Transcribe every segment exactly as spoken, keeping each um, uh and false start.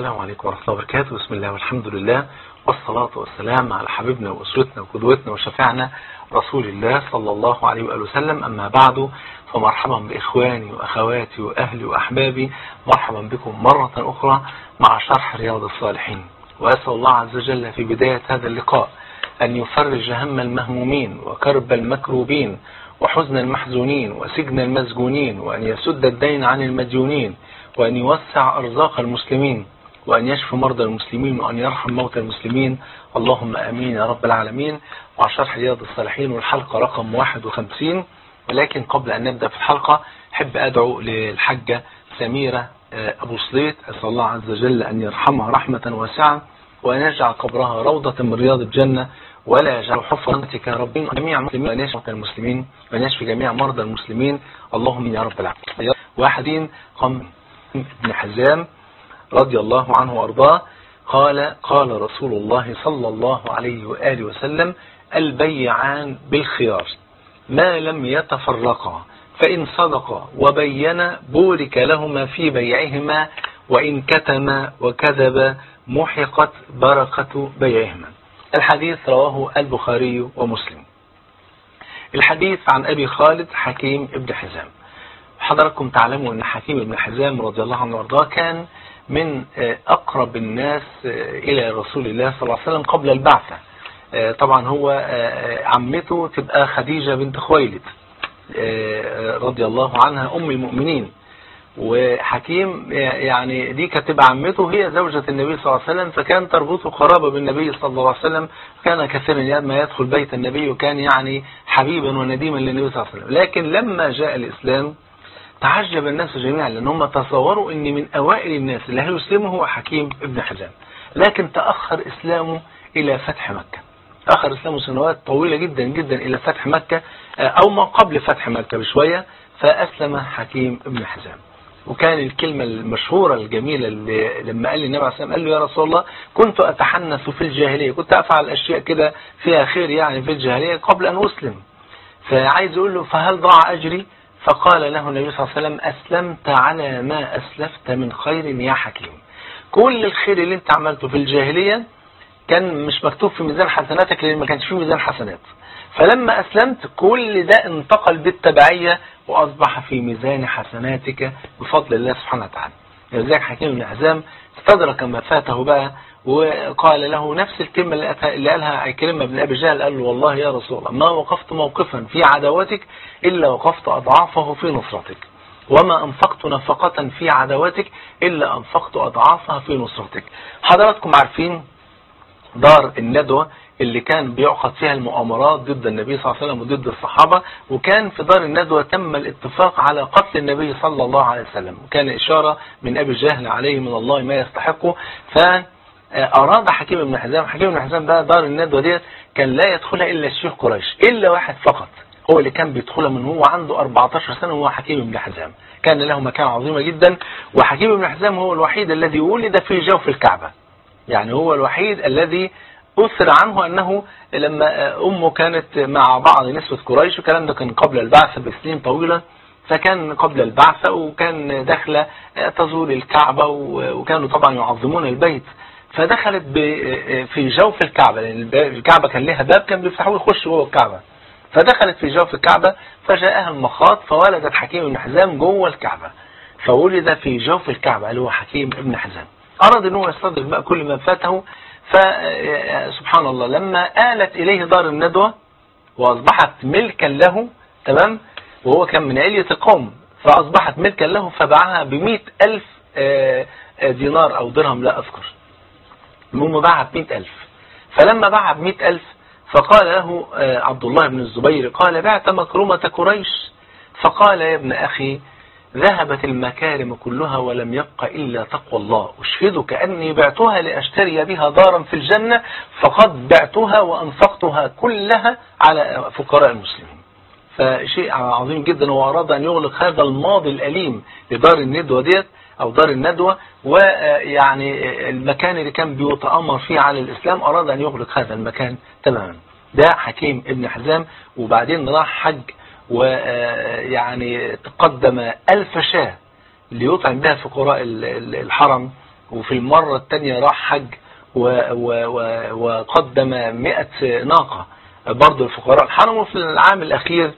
السلام عليكم ورحمة الله وبركاته. بسم الله والحمد لله والصلاة والسلام على حبيبنا وأسرتنا وقدوتنا وشفيعنا رسول الله صلى الله عليه وآله وسلم. أما بعد، فمرحبا بإخواني وأخواتي وأهلي وأحبابي، مرحبا بكم مرة أخرى مع شرح رياض الصالحين. وأسأل الله عز وجل في بداية هذا اللقاء أن يفرج هم المهمومين وكرب المكروبين وحزن المحزونين وسجن المسجونين، وأن يسد الدين عن المديونين، وأن يوسع أرزاق المسلمين، وأن يشفي مرضى المسلمين، وأن يرحم موتى المسلمين. اللهم آمين يا رب العالمين. مع شرح رياض الصالحين والحلقة رقم واحد وخمسين. ولكن قبل أن نبدأ في الحلقة أحب أدعو للحجة سميرة أبو صليت، أسأل الله عز وجل أن يرحمها رحمة واسعة، وأن يجعل قبرها روضة من رياض الجنة، ولا يجعل حفرتك يا رب جميع المسلمين، وأن يشفي موتى المسلمين، وأن يشفي جميع مرضى المسلمين. اللهم يا رب العالمين. واحدين قام ابن حزام رضي الله عنه وارضاه قال قال رسول الله صلى الله عليه وآله وسلم: البيعان بالخيار ما لم يتفرقا، فإن صدقا وبينا بورك لهما في بيعهما، وإن كتما وكذبا محقت بركة بيعهما. الحديث رواه البخاري ومسلم. الحديث عن أبي خالد حكيم ابن حزام. حضراتكم تعلموا أن حكيم ابن حزام رضي الله عنه وارضاه كان من أقرب الناس إلى رسول الله صلى الله عليه وسلم قبل البعثة. طبعا هو عمته تبقى خديجة بنت خويلد رضي الله عنها أم المؤمنين، وحكيم يعني دي كانت تبقى عمته، هي زوجة النبي صلى الله عليه وسلم، فكان تربطه قرابة بالنبي صلى الله عليه وسلم. كان كثيرا ما يدخل بيت النبي، وكان يعني حبيبا ونديما للنبي صلى الله عليه وسلم. لكن لما جاء الإسلام تعجب الناس جميعا، لأنهم تصوروا أن من أوائل الناس اللي هيسلمه هو حكيم ابن حزام، لكن تأخر إسلامه إلى فتح مكة. تأخر إسلامه سنوات طويلة جدا جدا إلى فتح مكة، أو ما قبل فتح مكة بشوية، فأسلم حكيم ابن حزام. وكان الكلمة المشهورة الجميلة اللي لما قال النبي عليه الصلاة والسلام، قال له: يا رسول الله، كنت أتحنث في الجاهلية، كنت أفعل أشياء كده فيها خير يعني في الجاهلية قبل أن أسلم، فعايز يقول له: فهل ضاع أجري؟ فقال له النبي صلى الله عليه وسلم: أسلمت على ما أسلفت من خير يا حكيم. كل الخير اللي انت عملته في الجاهلية كان مش مكتوب في ميزان حسناتك، لأن ما كانش فيه ميزان حسنات، فلما أسلمت كل ده انتقل بالتبعية وأصبح في ميزان حسناتك بفضل الله سبحانه وتعالى. لذلك حكيم بن حزام استدرك ما فاته بقى، وقال له نفس الكلمة اللي قالها كلمة بن أبي جهل، قال له: والله يا رسول الله، ما وقفت موقفا في عداوتك إلا وقفت أضعافه في نصرتك، وما أنفقت نفقة في عداوتك إلا أنفقت أضعافها في نصرتك. حضراتكم عارفين دار الندوة اللي كان بيعقد فيها المؤامرات ضد النبي صلى الله عليه وسلم وضد الصحابة، وكان في دار الندوة تم الاتفاق على قتل النبي صلى الله عليه وسلم، وكان إشارة من أبي جهل عليه من الله ما يستحقه. فأراد حكيم بن حزام، حكيم بن حزام ده دار الندوة دي كان لا يدخلها إلا الشيخ قريش، إلا واحد فقط هو اللي كان بيدخلها من هو عنده أربعة عشر سنة، وهو حكيم بن حزام. كان له مكان عظيمة جدا، وحكيم بن حزام هو الوحيد الذي ولد في جوف الكعبة، يعني هو الوحيد الذي أثر عنه أنه لما أمه كانت مع بعض نسوة قريش، والكلام ده كان قبل البعثة بسنين طويلة، فكان قبل البعثة وكان داخلة تزور الكعبة، وكانوا طبعا يعظمون البيت، فدخلت في جوف الكعبة، لأن الكعبة كان لها باب كان بيفتحوه يخش جوه الكعبة، فدخلت في جوف الكعبة فجاءها المخاض فولدت حكيم بن حزام جوه الكعبة، فولد في جوف الكعبة اللي هو حكيم بن حزام. أراد أنه يستدرك بقى كل ما فاته، فسبحان الله لما آلت إليه دار الندوة وأصبحت ملكا له، تمام، وهو كان من علية القوم، فأصبحت ملكا له، فباعها بمئة ألف دينار أو درهم لا أذكر، المهم باعها بمئة ألف. فلما باعها بمئة ألف فقال له عبد الله بن الزبير: قال: بعت مكرمة قريش؟ فقال: يا ابن أخي، ذهبت المكارم كلها ولم يبق إلا تقوى الله، أشهدك أني بعتها لأشتري بها دارا في الجنة، فقد بعتها وأنفقتها كلها على فقراء المسلمين. فشيء عظيم جدا، وأراد أن يغلق هذا الماضي الأليم لدار الندوة ديت أو دار الندوة، ويعني المكان اللي كان بيتأمر فيه على الإسلام أراد أن يغلق هذا المكان تماما. ده حكيم ابن حزام. وبعدين راح حج، ويعني تقدم ألف شاة ليطعم بها فقراء الحرم، وفي المرة الثانية راح حج وقدم مئة ناقة برضو الفقراء الحرم. وفي العام الأخير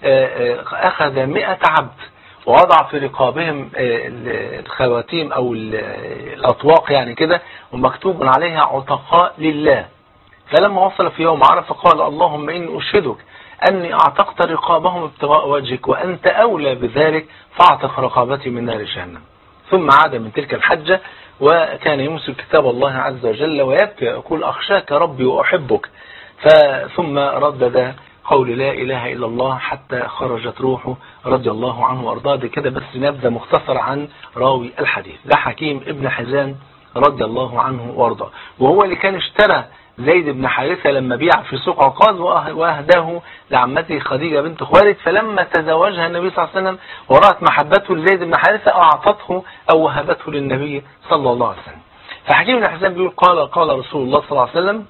أخذ مئة عبد ووضع في رقابهم الخواتيم أو الأطواق يعني كده، ومكتوب عليها عتقاء لله. فلما وصل في يوم عرفة قال اللهم إني أشهدك أني أعتقت رقابهم ابتغاء وجهك وأنت أولى بذلك فاعتق رقابتي من نار جهنم. ثم عاد من تلك الحجة وكان يمسك كتاب الله عز وجل ويبكي يقول أخشاك ربي وأحبك. ثم ردد قول لا إله إلا الله حتى خرجت روحه رضي الله عنه وأرضاه. دي كده بس نبذة مختصرة عن راوي الحديث. ده حكيم ابن حزام رضي الله عنه وأرضاه، وهو اللي كان اشترى زيد بن حارثة لما بيع في سوق عكاظ وأهداه لعمته خديجة بنت خويلد. فلما تزوجها النبي صلى الله عليه وسلم ورأت محبته لزيد بن حارثة أعطته أو وهبته للنبي صلى الله عليه وسلم. فحكيم بن حزام بيقول قال قال رسول الله صلى الله عليه وسلم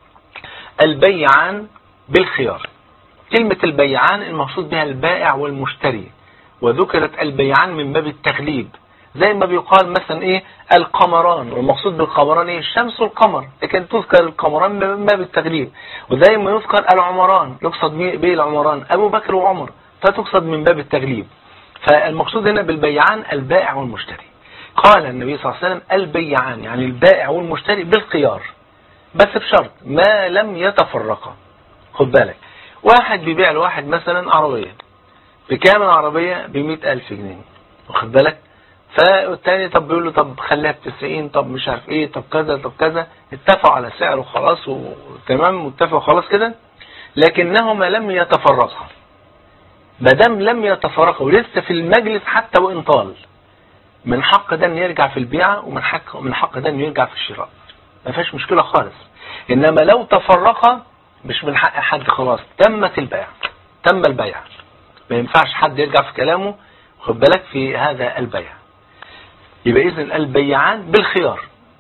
البيعان بالخيار. كلمة البيعان المقصود بها البائع والمشتري، وذكرت البيعان من باب التغليب، زي ما بيقال مثلا ايه القمران، والمقصود بالقمران ايه الشمس والقمر، لكن تذكر القمران من باب التغليب. وزي ما يذكر العمران يقصد به العمران ابو بكر وعمر، فتقصد من باب التغليب. فالمقصود هنا بالبيعان البائع والمشتري. قال النبي صلى الله عليه وسلم البيعان يعني البائع والمشتري بالخيار، بس بشرط ما لم يتفرقا. خد بالك، واحد بيبيع لواحد مثلا عربية بكام؟ العربية بمئة ألف جنيه، واخد بالك؟ فالتاني طب بيقول له طب خليها بتسعين، طب مش عارف ايه، طب كذا طب كذا، اتفقوا على سعر وخلاص وتمام متفقوا خلاص كده، لكنهما لم يتفرقا. مادام لم يتفرقا ولسه في المجلس حتى وان طال، من حق ده ان يرجع في البيعة، ومن حق من حق ده ان يرجع في الشراء، ما فيش مشكلة خالص. انما لو تفرقا مش من حق حد، خلاص تمت البيع، تم البيع، ما ينفعش حد يرجع في كلامه، خد بالك في هذا البيع. يبقى إذن البيعان بالخيار،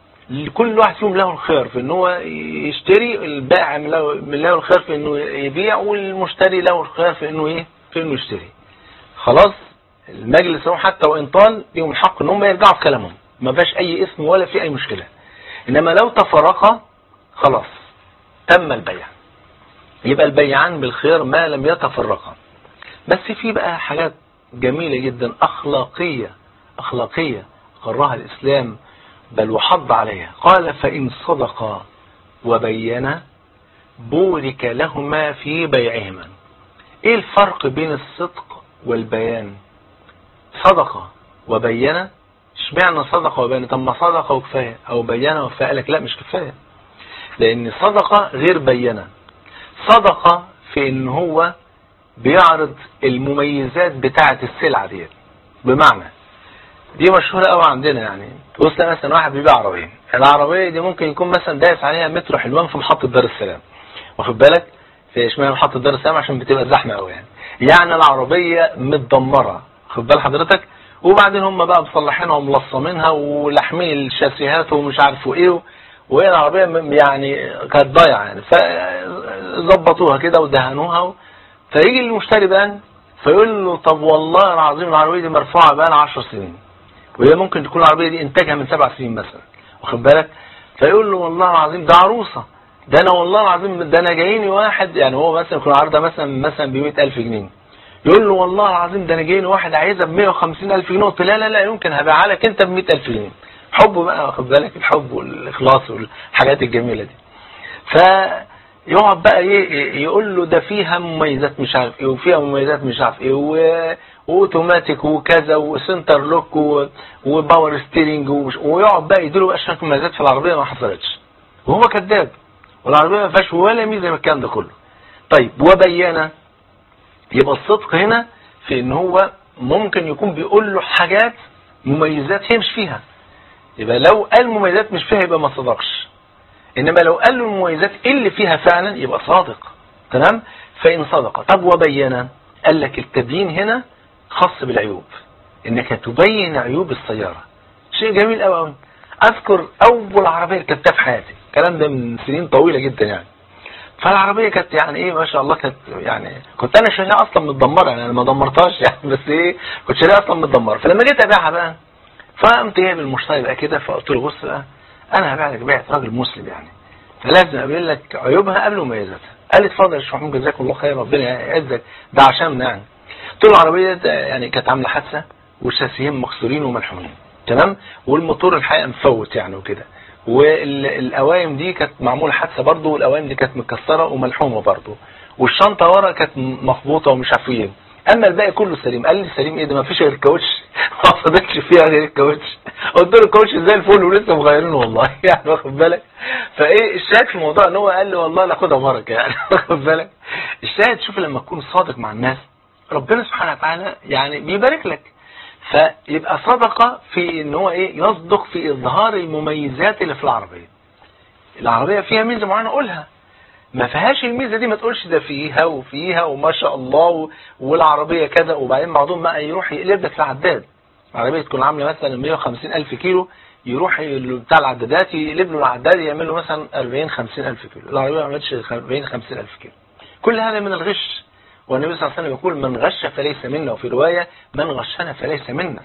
كل واحد فيهم له الخيار في ان هو يشتري، البائع من له الخيار في انه يبيع، والمشتري له الخيار في انه ايه في انه يشتري. خلاص المجلس هو حتى وان طال ليهم الحق ان هم يرجعوا في كلامهم، ما فيش اي اسم ولا في اي مشكلة. انما لو تفرقا خلاص تم البيع. يبقى البيعان بالخيار ما لم يتفرقا. بس في بقى حاجات جميلة جدا أخلاقية أخلاقية قررها الإسلام بل وحض عليها. قال فإن صدقا وبينا بورك لهما في بيعهما. إيه الفرق بين الصدق والبيان؟ صدقة وبينا، اشمعنى صدقة وبينا؟ طب ما صدقة وكفاية، أو بينا وكفاية. قال لك لا مش كفاية، لأن صدقة غير بينا. صدقة في ان هو بيعرض المميزات بتاعة السلعة دي، بمعنى دي مشهورة قوي عندنا. يعني تبص مثلا واحد بيبيع عربية، العربية دي ممكن يكون مثلا دايس عليها مترو حلوان في محطة دار السلام، واخد بالك؟ في اشمعنى محطة دار السلام؟ عشان بتبقى زحمة قوي يعني. يعني العربية متدمرة، واخد بال حضرتك؟ وبعدين هم بقى مصلحينها وملصمينها ولحمين الشاسيهات ومش عارفوا ايه، وهي العربية يعني كانت ضايعة يعني، فظبطوها كده ودهنوها و... فيجي المشتري بقى فيقول له طب والله العظيم العربية دي مرفوعة بقى لها عشر سنين، وهي ممكن تكون العربية دي انتاجها من سبع سنين مثلا، واخد بالك؟ فيقول له والله العظيم ده عروسة، ده انا والله العظيم ده انا جايني واحد، يعني هو مثلا يكون عرضها مثلا مثلا ب مئة ألف جنيه، يقول له والله العظيم ده انا جايني واحد عايزها ب مئة وخمسين ألف جنيه. قلت لا لا لا يمكن، هبيعها لك انت ب مئة ألف جنيه. حبه بقى، واخد بالك؟ الحب والإخلاص والحاجات الجميلة دي. فيقعد بقى يقول له ده فيها مميزات مش عارف ايه، وفيها مميزات مش عارف ايه، واوتوماتيك وكذا وسنتر لوك وباور ستيرنج، ويقعد بقى يديله بقى شويه مميزات في العربية ما حصلتش، وهو كذاب، والعربية ما فيهاش ولا ميزة من الكلام ده كله. طيب وبينا، يبقى الصدق هنا في ان هو ممكن يكون بيقول له حاجات مميزات هي مش فيها، يبقى لو قال مميزات مش فيها يبقى ما صدقش. انما لو قال له المميزات اللي فيها فعلا يبقى صادق. تمام؟ فإن صدق. طب وبينا، قال لك التبيين هنا خاص بالعيوب، انك تبين عيوب السيارة. شيء جميل قوي قوي. اذكر اول عربية ركبتها في حياتي، الكلام ده من سنين طويلة جدا يعني. فالعربية كانت يعني ايه ما شاء الله، كانت يعني كنت انا شاريها اصلا متدمرة، يعني انا ما دمرتهاش يعني، بس ايه كنت شاريها اصلا متدمرة. فلما جيت ابيعها بقى فقمت جايب المشتري بقى كده، فقلت له بص بقى انا هبيع لك بيعه راجل مسلم يعني، فلازم اقول لك عيوبها قبل مميزاتها. قال لي اتفضل يا شيخ محمود جزاك الله خير ربنا يعزك، ده عشاننا يعني. قلت له العربيه يعني كانت عامله حادثه والشاسيين مكسورين وملحومين تمام، والموتور الحقيقه مفوت يعني وكده، والقوايم دي كانت معموله حادثه برضه، والقوايم دي كانت مكسره وملحومه برضه، والشنطه ورا كانت مخبوطه ومش عارف ايه، اما الباقي كله سليم. قال لي سليم ايه ده؟ ما فيش غير الكاوتش ما فضلش فيها غير الكاوتش. قلت له الكاوتش زي الفل ولسه مغيرينه والله يعني واخد بالك. فايه الشاهد في الموضوع ان هو قال لي والله لا خدها بركه يعني واخد بالك. الشاهد شوف لما تكون صادق مع الناس ربنا سبحانه وتعالى يعني بيبارك لك. فيبقى صدقه في ان هو ايه يصدق في اظهار المميزات اللي في العربيه. العربيه فيها ميزه معينه قولها، ما فيهاش الميزه دي ما تقولش ده فيها وفيها وما شاء الله والعربيه كذا، وبعدين بعضهم بقى يروح يقلب لك العداد. العربيه تكون عامله مثلا مية وخمسين ألف كيلو، يروح بتاع العدادات يقلب له العداد يعمل له مثلا أربعين خمسين ألف كيلو، العربيه ما عملتش أربعين خمسين ألف كيلو. كل هذا من الغش، والنبي صلى الله عليه وسلم يقول من غش فليس منا، وفي روايه من غشنا فليس منا،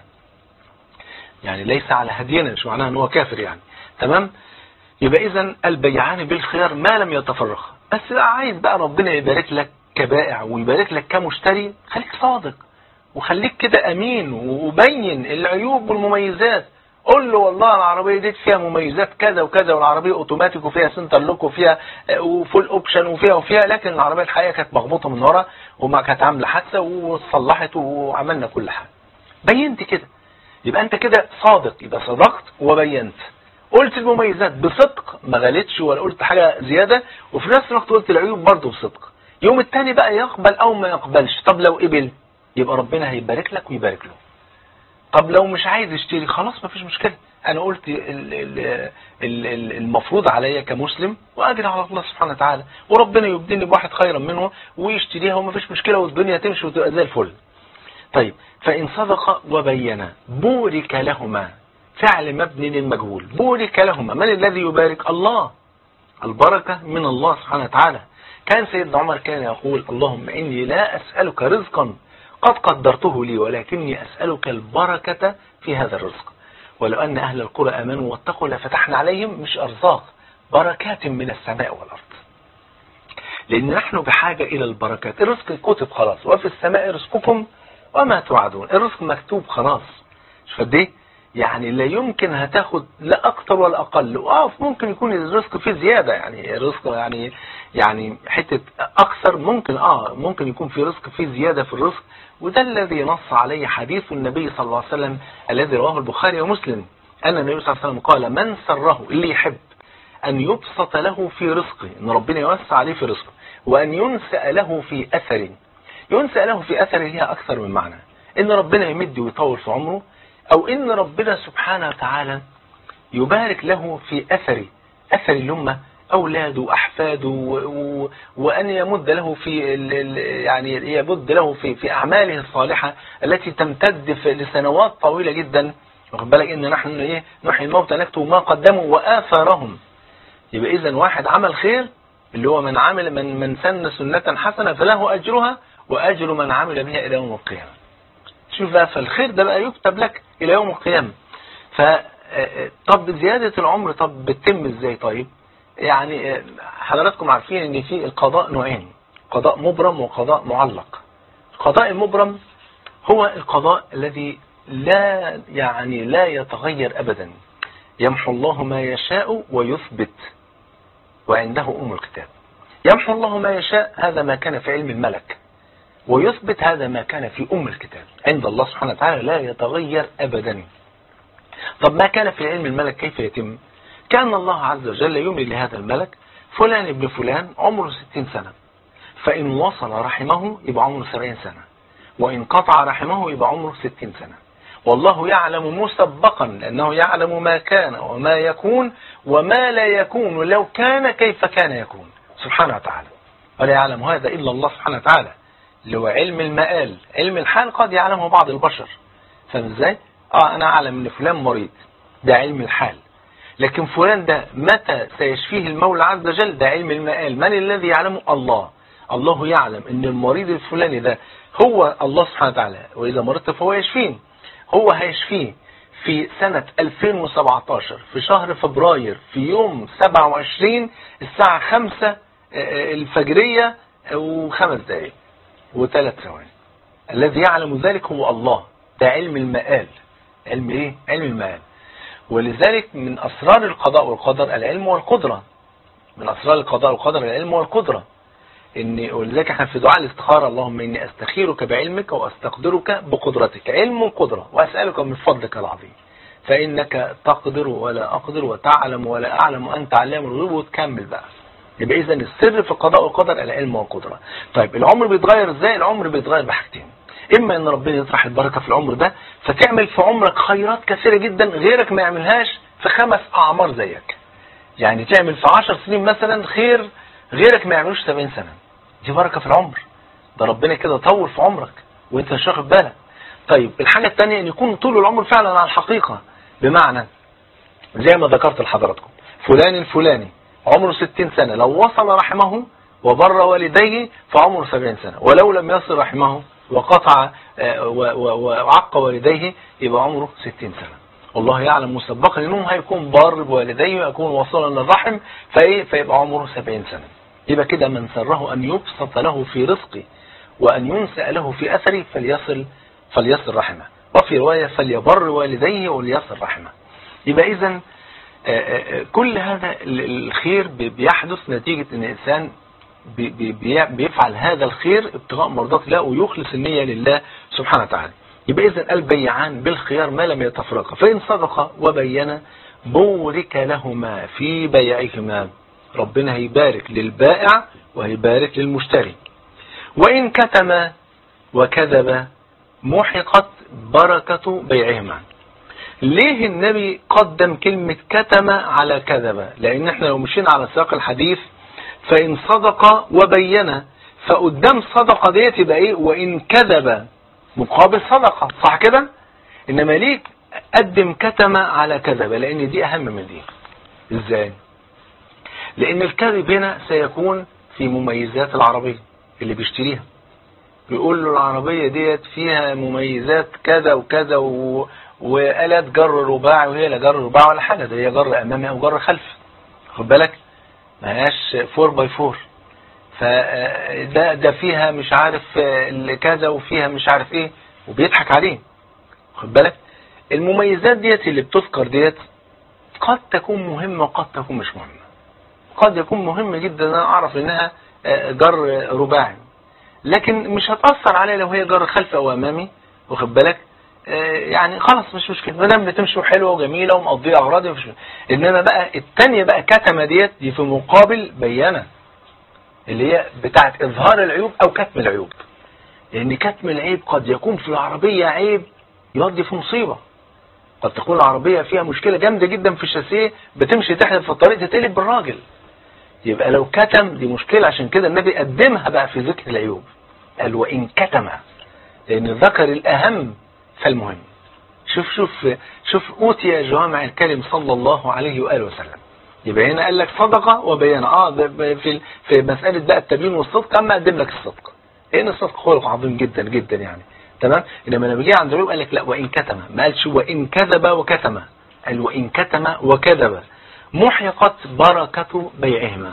يعني ليس على هدينا، مش معناها ان هو كافر يعني تمام. يبقى اذا البيعان بالخيار ما لم يتفرقا. بس بقى عايز بقى ربنا يبارك لك كبائع ويبارك لك كمشتري، خليك صادق وخليك كده امين وبين العيوب والمميزات. قول له والله العربيه دي فيها مميزات كذا وكذا، والعربيه اوتوماتيك وفيها سنتر لوك وفيها وفول اوبشن وفيها وفيها لكن العربيه الحقيقه كانت مخبوطه من ورا وما كانت عامله حادثه وصلحت وعملنا كل حاجه. بينت كده، يبقى انت كده صادق، يبقى صدقت وبينت. قلت المميزات بصدق، ما غلطش ولا قلت حاجة زيادة، وفي نفس الوقت قلت العيوب برضه بصدق. يوم التاني بقى يقبل او ما يقبلش. طب لو قبل يبقى ربنا هيبارك لك ويبارك له. طب لو مش عايز يشتري خلاص ما فيش مشكلة، انا قلت المفروض عليا كمسلم واجري على الله سبحانه وتعالى، وربنا يبدلني بواحد خيرا منه ويشتريها وما فيش مشكلة والدنيا تمشي وتبقى زي الفل. طيب فإن صدق وبينا بورك لهما، فعل مبني للمجهول، بورك لهما. من الذي يبارك؟ الله. البركة من الله سبحانه وتعالى. كان سيدنا عمر كان يقول اللهم إني لا أسألك رزقا قد قدرته لي، ولكني أسألك البركة في هذا الرزق. ولو أن أهل القرى آمنوا واتقوا لفتحنا عليهم، مش أرزاق، بركات من السماء والأرض. لأن نحن بحاجة إلى البركات. الرزق كتب خلاص، وفي السماء رزقكم وما توعدون. الرزق مكتوب خلاص. شوف قد ايه يعني لا يمكن هتاخد لا اكتر ولا اقل. اه ممكن يكون الرزق فيه زياده، يعني الرزق يعني يعني حته اكثر ممكن اه ممكن يكون في رزق فيه زياده في الرزق. وده الذي نص عليه حديث النبي صلى الله عليه وسلم الذي رواه البخاري ومسلم، ان النبي صلى الله عليه وسلم قال من سره، اللي يحب ان يبسط له في رزقه، ان ربنا يوسع عليه في رزقه، وان ينسأ له في اثره. ينسأ له في اثره ليها اكثر من معنى، ان ربنا يمد ويطول في عمره، او ان ربنا سبحانه وتعالى يبارك له في اثره، اثر الامه، اولاده واحفاده، وان يمد له في يعني يمد له في في اعماله الصالحه التي تمتد في لسنوات طويله جدا. واخد بالك ان نحن ايه نحيي الموتى نكتب ما قدموا واثارهم. يبقى اذا واحد عمل خير اللي هو من عمل من من سن سنه حسنه فله اجرها واجر من عمل بها الى يوم القيامه. شوف بقى، فالخير ده بقى يكتب لك الى يوم القيامه. ف طب زياده العمر طب بتتم ازاي؟ طيب يعني حضراتكم عارفين ان في القضاء نوعين، قضاء مبرم وقضاء معلق. القضاء المبرم هو القضاء الذي لا يعني لا يتغير ابدا، يمحو الله ما يشاء ويثبت، وعنده ام الكتاب. يمحو الله ما يشاء، هذا ما كان في علم الملك، ويثبت هذا ما كان في أم الكتاب عند الله سبحانه وتعالى، لا يتغير أبدا. طب ما كان في علم الملك كيف يتم؟ كان الله عز وجل يملي لهذا الملك فلان ابن فلان عمره ستين سنة، فإن وصل رحمه يبقى عمره سبعين سنة، وإن قطع رحمه يبقى عمره ستين سنة. والله يعلم مسبقا لأنه يعلم ما كان وما يكون وما لا يكون لو كان كيف كان يكون سبحانه وتعالى. ولا يعلم هذا إلا الله سبحانه وتعالى، اللي هو علم المآل. علم الحال قد يعلمه بعض البشر، فاهم ازاي؟ اه انا اعلم ان فلان مريض، ده علم الحال. لكن فلان ده متى سيشفيه المولى عز وجل، ده علم المآل. من الذي يعلمه؟ الله. الله يعلم ان المريض الفلاني ده هو الله سبحانه وتعالى، واذا مرضت فهو يشفيه، هو هيشفيه في سنة ألفين وسبعتاشر في شهر فبراير في يوم سبعة وعشرين الساعة خمسة الفجرية وخمس دقائق وثلاث ثواني. الذي يعلم ذلك هو الله. ده علم المآل. علم ايه؟ علم المآل. ولذلك من أسرار القضاء والقدر العلم والقدرة. من أسرار القضاء والقدر العلم والقدرة. إن ولذلك احنا في دعاء الاستخارة اللهم إني أستخيرك بعلمك وأستقدرك بقدرتك. علم وقدرة. وأسألك من فضلك العظيم فإنك تقدر ولا أقدر وتعلم ولا أعلم وأنت علام الغيوب. وتكمل بقى. يبقى إذن السر في القضاء والقدر العلم والقدرة. طيب العمر بيتغير إزاي؟ العمر بيتغير بحاجتين. إما إن ربنا يطرح البركة في العمر ده فتعمل في عمرك خيرات كثيرة جدا غيرك ما يعملهاش في خمس أعمار زيك. يعني تعمل في عشر سنين مثلا خير غيرك ما يعملوش سبعين سنة. دي بركة في العمر. ده ربنا كده طول في عمرك وانت مش واخد بالك. طيب الحاجة الثانية ان يكون طول العمر فعلا على الحقيقة. بمعنى زي ما ذكرت لحضراتكم فلان الفلاني عمره ستين سنة لو وصل رحمه وبر والديه فعمره سبعين سنة. ولو لم يصل رحمه وقطع وعق والديه يبقى عمره ستين سنة. والله يعلم مسبقا انه هيكون بار بوالديه ويكون وصلا للرحم فايه فيبقى عمره سبعين سنة. يبقى كده من سره ان يبسط له في رزقه وان ينسأ له في اثره فليصل فليصل رحمه. وفي رواية فليبر والديه وليصل رحمه. يبقى اذا كل هذا الخير بيحدث نتيجة ان الانسان بيفعل هذا الخير ابتغاء مرضات الله ويخلص النية لله سبحانه وتعالى. يبقى إذن البيعان بالخيار ما لم يتفرقا فإن صدقا وبينا بورك لهما في بيعهما. ربنا هيبارك للبائع وهيبارك للمشتري. وإن كتما وكذبا محقت بركة بيعهما. ليه النبي قدم كلمة كتم على كذب؟ لأن احنا لو مشينا على سياق الحديث فإن صدق وبين فقدام صدقة ديت يبقى ايه؟ وإن كذب مقابل صدقة، صح كده؟ إنما ليه قدم كتم على كذب؟ لأن دي أهم من دي. إزاي؟ لأن الكذب هنا سيكون في مميزات العربية اللي بيشتريها. بيقول له العربية ديت فيها مميزات كذا وكذا و... وآلات جر رباعي وهي لا جر رباعي ولا حاجة، ده هي جر أمامي أو جر خلفي. خد بالك؟ ما هياش فور باي فور. فده ده فيها مش عارف كذا وفيها مش عارف ايه وبيضحك عليه. خد بالك؟ المميزات ديت اللي بتذكر ديت قد تكون مهمة وقد تكون مش مهمة. قد يكون مهم جدا انا اعرف انها جر رباعي، لكن مش هتأثر عليه لو هي جر خلفي او امامي. واخد بالك؟ يعني خلاص مش مشكلة ما دام بتمشي حلوه وجميله ومقضيه اغراضي مش. انما بقى الثانيه بقى كتمه ديت دي في مقابل بينه اللي هي بتاعت اظهار العيوب او كتم العيوب. لان كتم العيب قد يكون في العربيه عيب يودي في مصيبه. قد تكون العربيه فيها مشكله جامده جدا في الشاسيه بتمشي تحت في الطريق تتقلب بالراجل. يبقى لو كتم دي مشكله. عشان كده النبي قدمها بقى في ذكر العيوب. قال وان كتم، لان ذكر الاهم فالمهم. شوف شوف شوف اوتي جوامع الكلم صلى الله عليه واله وسلم. يبقى هنا قال لك صدقه وبيان. اه في في مساله بقى التبيين والصدق اما قدم لك الصدق، لان الصدق خلق عظيم جدا جدا يعني. تمام. انما لما جه عند العيوب قال لك لا وان كتم، ما قالش وان كذب وكتم، قال وان كتم وكذب محقت بركه بيعهما.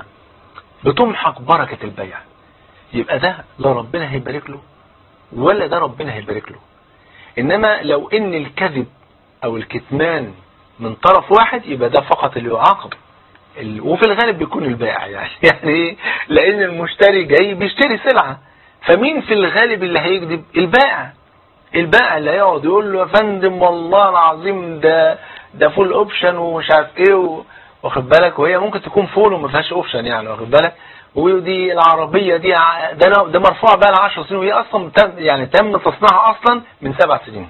بتمحق بركه البيع. يبقى ده لا ربنا هيبارك له ولا ده ربنا هيبارك له. انما لو ان الكذب او الكتمان من طرف واحد يبقى ده فقط اللي يعاقب. وفي الغالب بيكون البائع يعني يعني لان المشتري جاي بيشتري سلعة، فمين في الغالب اللي هيكذب؟ البائع. البائع اللي هيقعد يقول له يا فندم والله العظيم ده ده فول اوبشن ومش عارف ايه واخد بالك، وهي ممكن تكون فول وما فيهاش اوبشن يعني واخد بالك، ودي العربية دي ده ده مرفوع بقى ل عشر سنين وهي اصلا تم يعني تم تصنيعها اصلا من سبع سنين.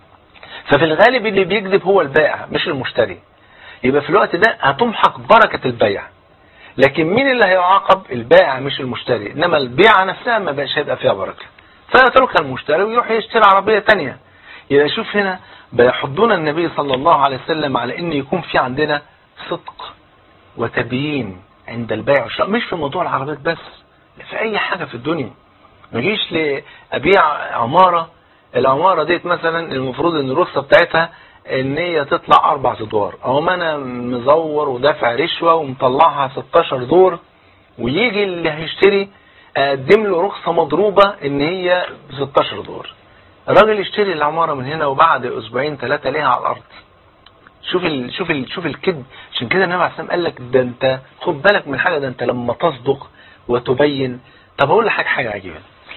ففي الغالب اللي بيكذب هو البائع مش المشتري. يبقى في الوقت ده هتمحق بركة البيع. لكن مين اللي هيعاقب؟ البائع مش المشتري. انما البيعة نفسها ما بقاش هيبقى فيها بركة، فيتركها المشتري ويروح يشتري عربية تانية. يبقى شوف هنا بيحضنا النبي صلى الله عليه وسلم على ان يكون في عندنا صدق وتبيين عند البيع والشراء، مش في موضوع العربيات بس، في اي حاجة في الدنيا. ما يجيش لابيع عمارة، العمارة ديت مثلا المفروض ان الرخصة بتاعتها ان هي تطلع اربع ادوار، او ما انا مزور ودافع رشوة ومطلعها ستاشر دور، ويجي اللي هيشتري اقدم له رخصة مضروبة ان هي ستاشر دور، الراجل يشتري العمارة من هنا وبعد اسبوعين ثلاثة ليها على الارض. شوف ال شوف ال شوف الكذب. عشان كده النبي عليه الصلاه والسلام قال لك ده انت خد بالك من حاجة، ده انت لما تصدق وتبين. طب اقول لك حاجة عجيبة،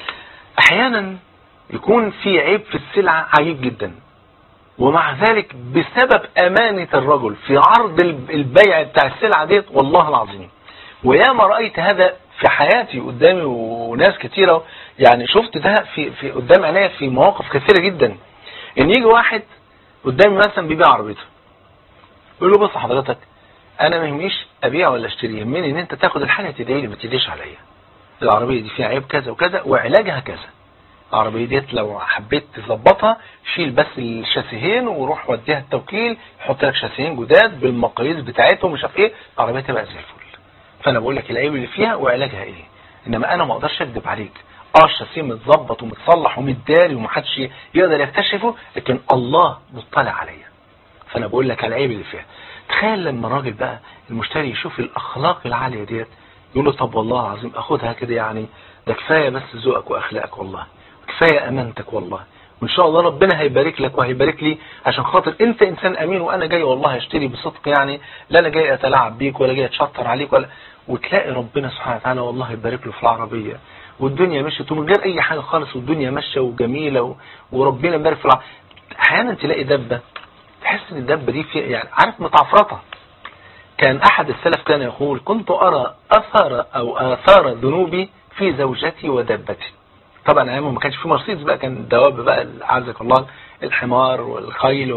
احيانا يكون في عيب في السلعة عجيب جدا، ومع ذلك بسبب امانة الرجل في عرض البيع بتاع السلعة ديت، والله العظيم وياما رأيت هذا في حياتي قدامي وناس كتيرة، يعني شفت ده في في قدام عينيا في مواقف كثيرة جدا. ان يجي واحد قدامي مثلا بيبيع عربيته، يقول له بص حضرتك انا ما يهمنيش ابيع ولا اشتري، يهمني ان انت تاخد الحاجه تدعي لي ما تديش عليا. العربيه دي فيها عيب كذا وكذا وعلاجها كذا، العربيه ديت لو حبيت تظبطها شيل بس الشاسيهين وروح وديها التوكيل يحط لك شاسيهين جداد بالمقاييس بتاعتهم مش عارف ايه، العربيه تبقى زي الفل. فانا بقول لك العيب اللي فيها وعلاجها ايه، انما انا ما اقدرش اكذب عليك. اه الشاسيه متظبط ومتصلح ومتداري ومحدش يقدر يكتشفه، لكن الله مطلع عليا. فانا بقول لك على العيب اللي فيها. تخيل لما الراجل بقى المشتري يشوف الاخلاق العاليه ديت، يقول له طب والله العظيم اخدها كده، يعني ده كفايه بس ذوقك واخلاقك والله، كفايه امانتك والله، وان شاء الله ربنا هيبارك لك وهيبارك لي، عشان خاطر انت انسان امين وانا جاي والله اشتري بصدق، يعني لا انا جاي اتلاعب بيك ولا جاي اتشطر عليك ولا. وتلاقي ربنا سبحانه وتعالى والله يبارك له في العربيه، والدنيا مشيت ومن غير اي حاجه خالص، والدنيا ماشيه وجميله و... وربنا يبارك في العربيه. احيانا تلاقي دبه تحس ان الدبه دي في يعني عارف متعفرطه. كان احد السلف كان يقول كنت ارى اثر او اثار ذنوبي في زوجتي ودبتي. طبعا ايامه ما كانش في مرسيدس بقى، كان دواب بقى عزك الله، الحمار والخيل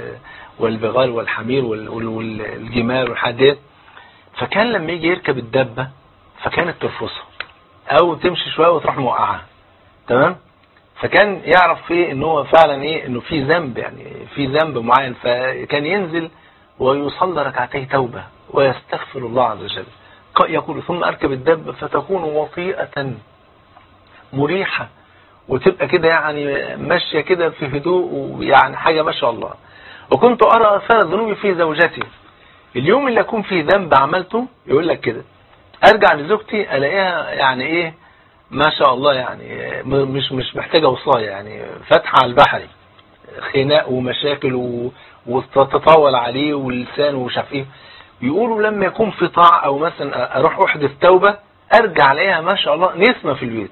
والبغال والحمير والجمال والحاجات. فكان لما يجي يركب الدبه فكانت ترفصها او تمشي شويه وتروح موقعها، تمام. فكان يعرف فيه ان هو فعلا ايه، انه في ذنب، يعني في ذنب معين، فكان ينزل ويصلي ركعتي توبة ويستغفر الله عز وجل. يقول ثم اركب الدب فتكون وطيئة مريحة، وتبقى كده يعني ماشية كده في هدوء، ويعني حاجة ما شاء الله. وكنت ارى اثار ذنوبي في زوجتي، اليوم اللي اكون فيه ذنب عملته يقول لك كده ارجع لزوجتي الاقيها يعني ايه ما شاء الله، يعني مش مش محتاجة وصاية، يعني فتحة على البحري، خناق ومشاكل و... وتتطاول عليه واللسان ومش عارف ايه. بيقولوا لما يكون في طاعة او مثلا اروح احدث توبة ارجع الاقيها ما شاء الله نسمة في البيت.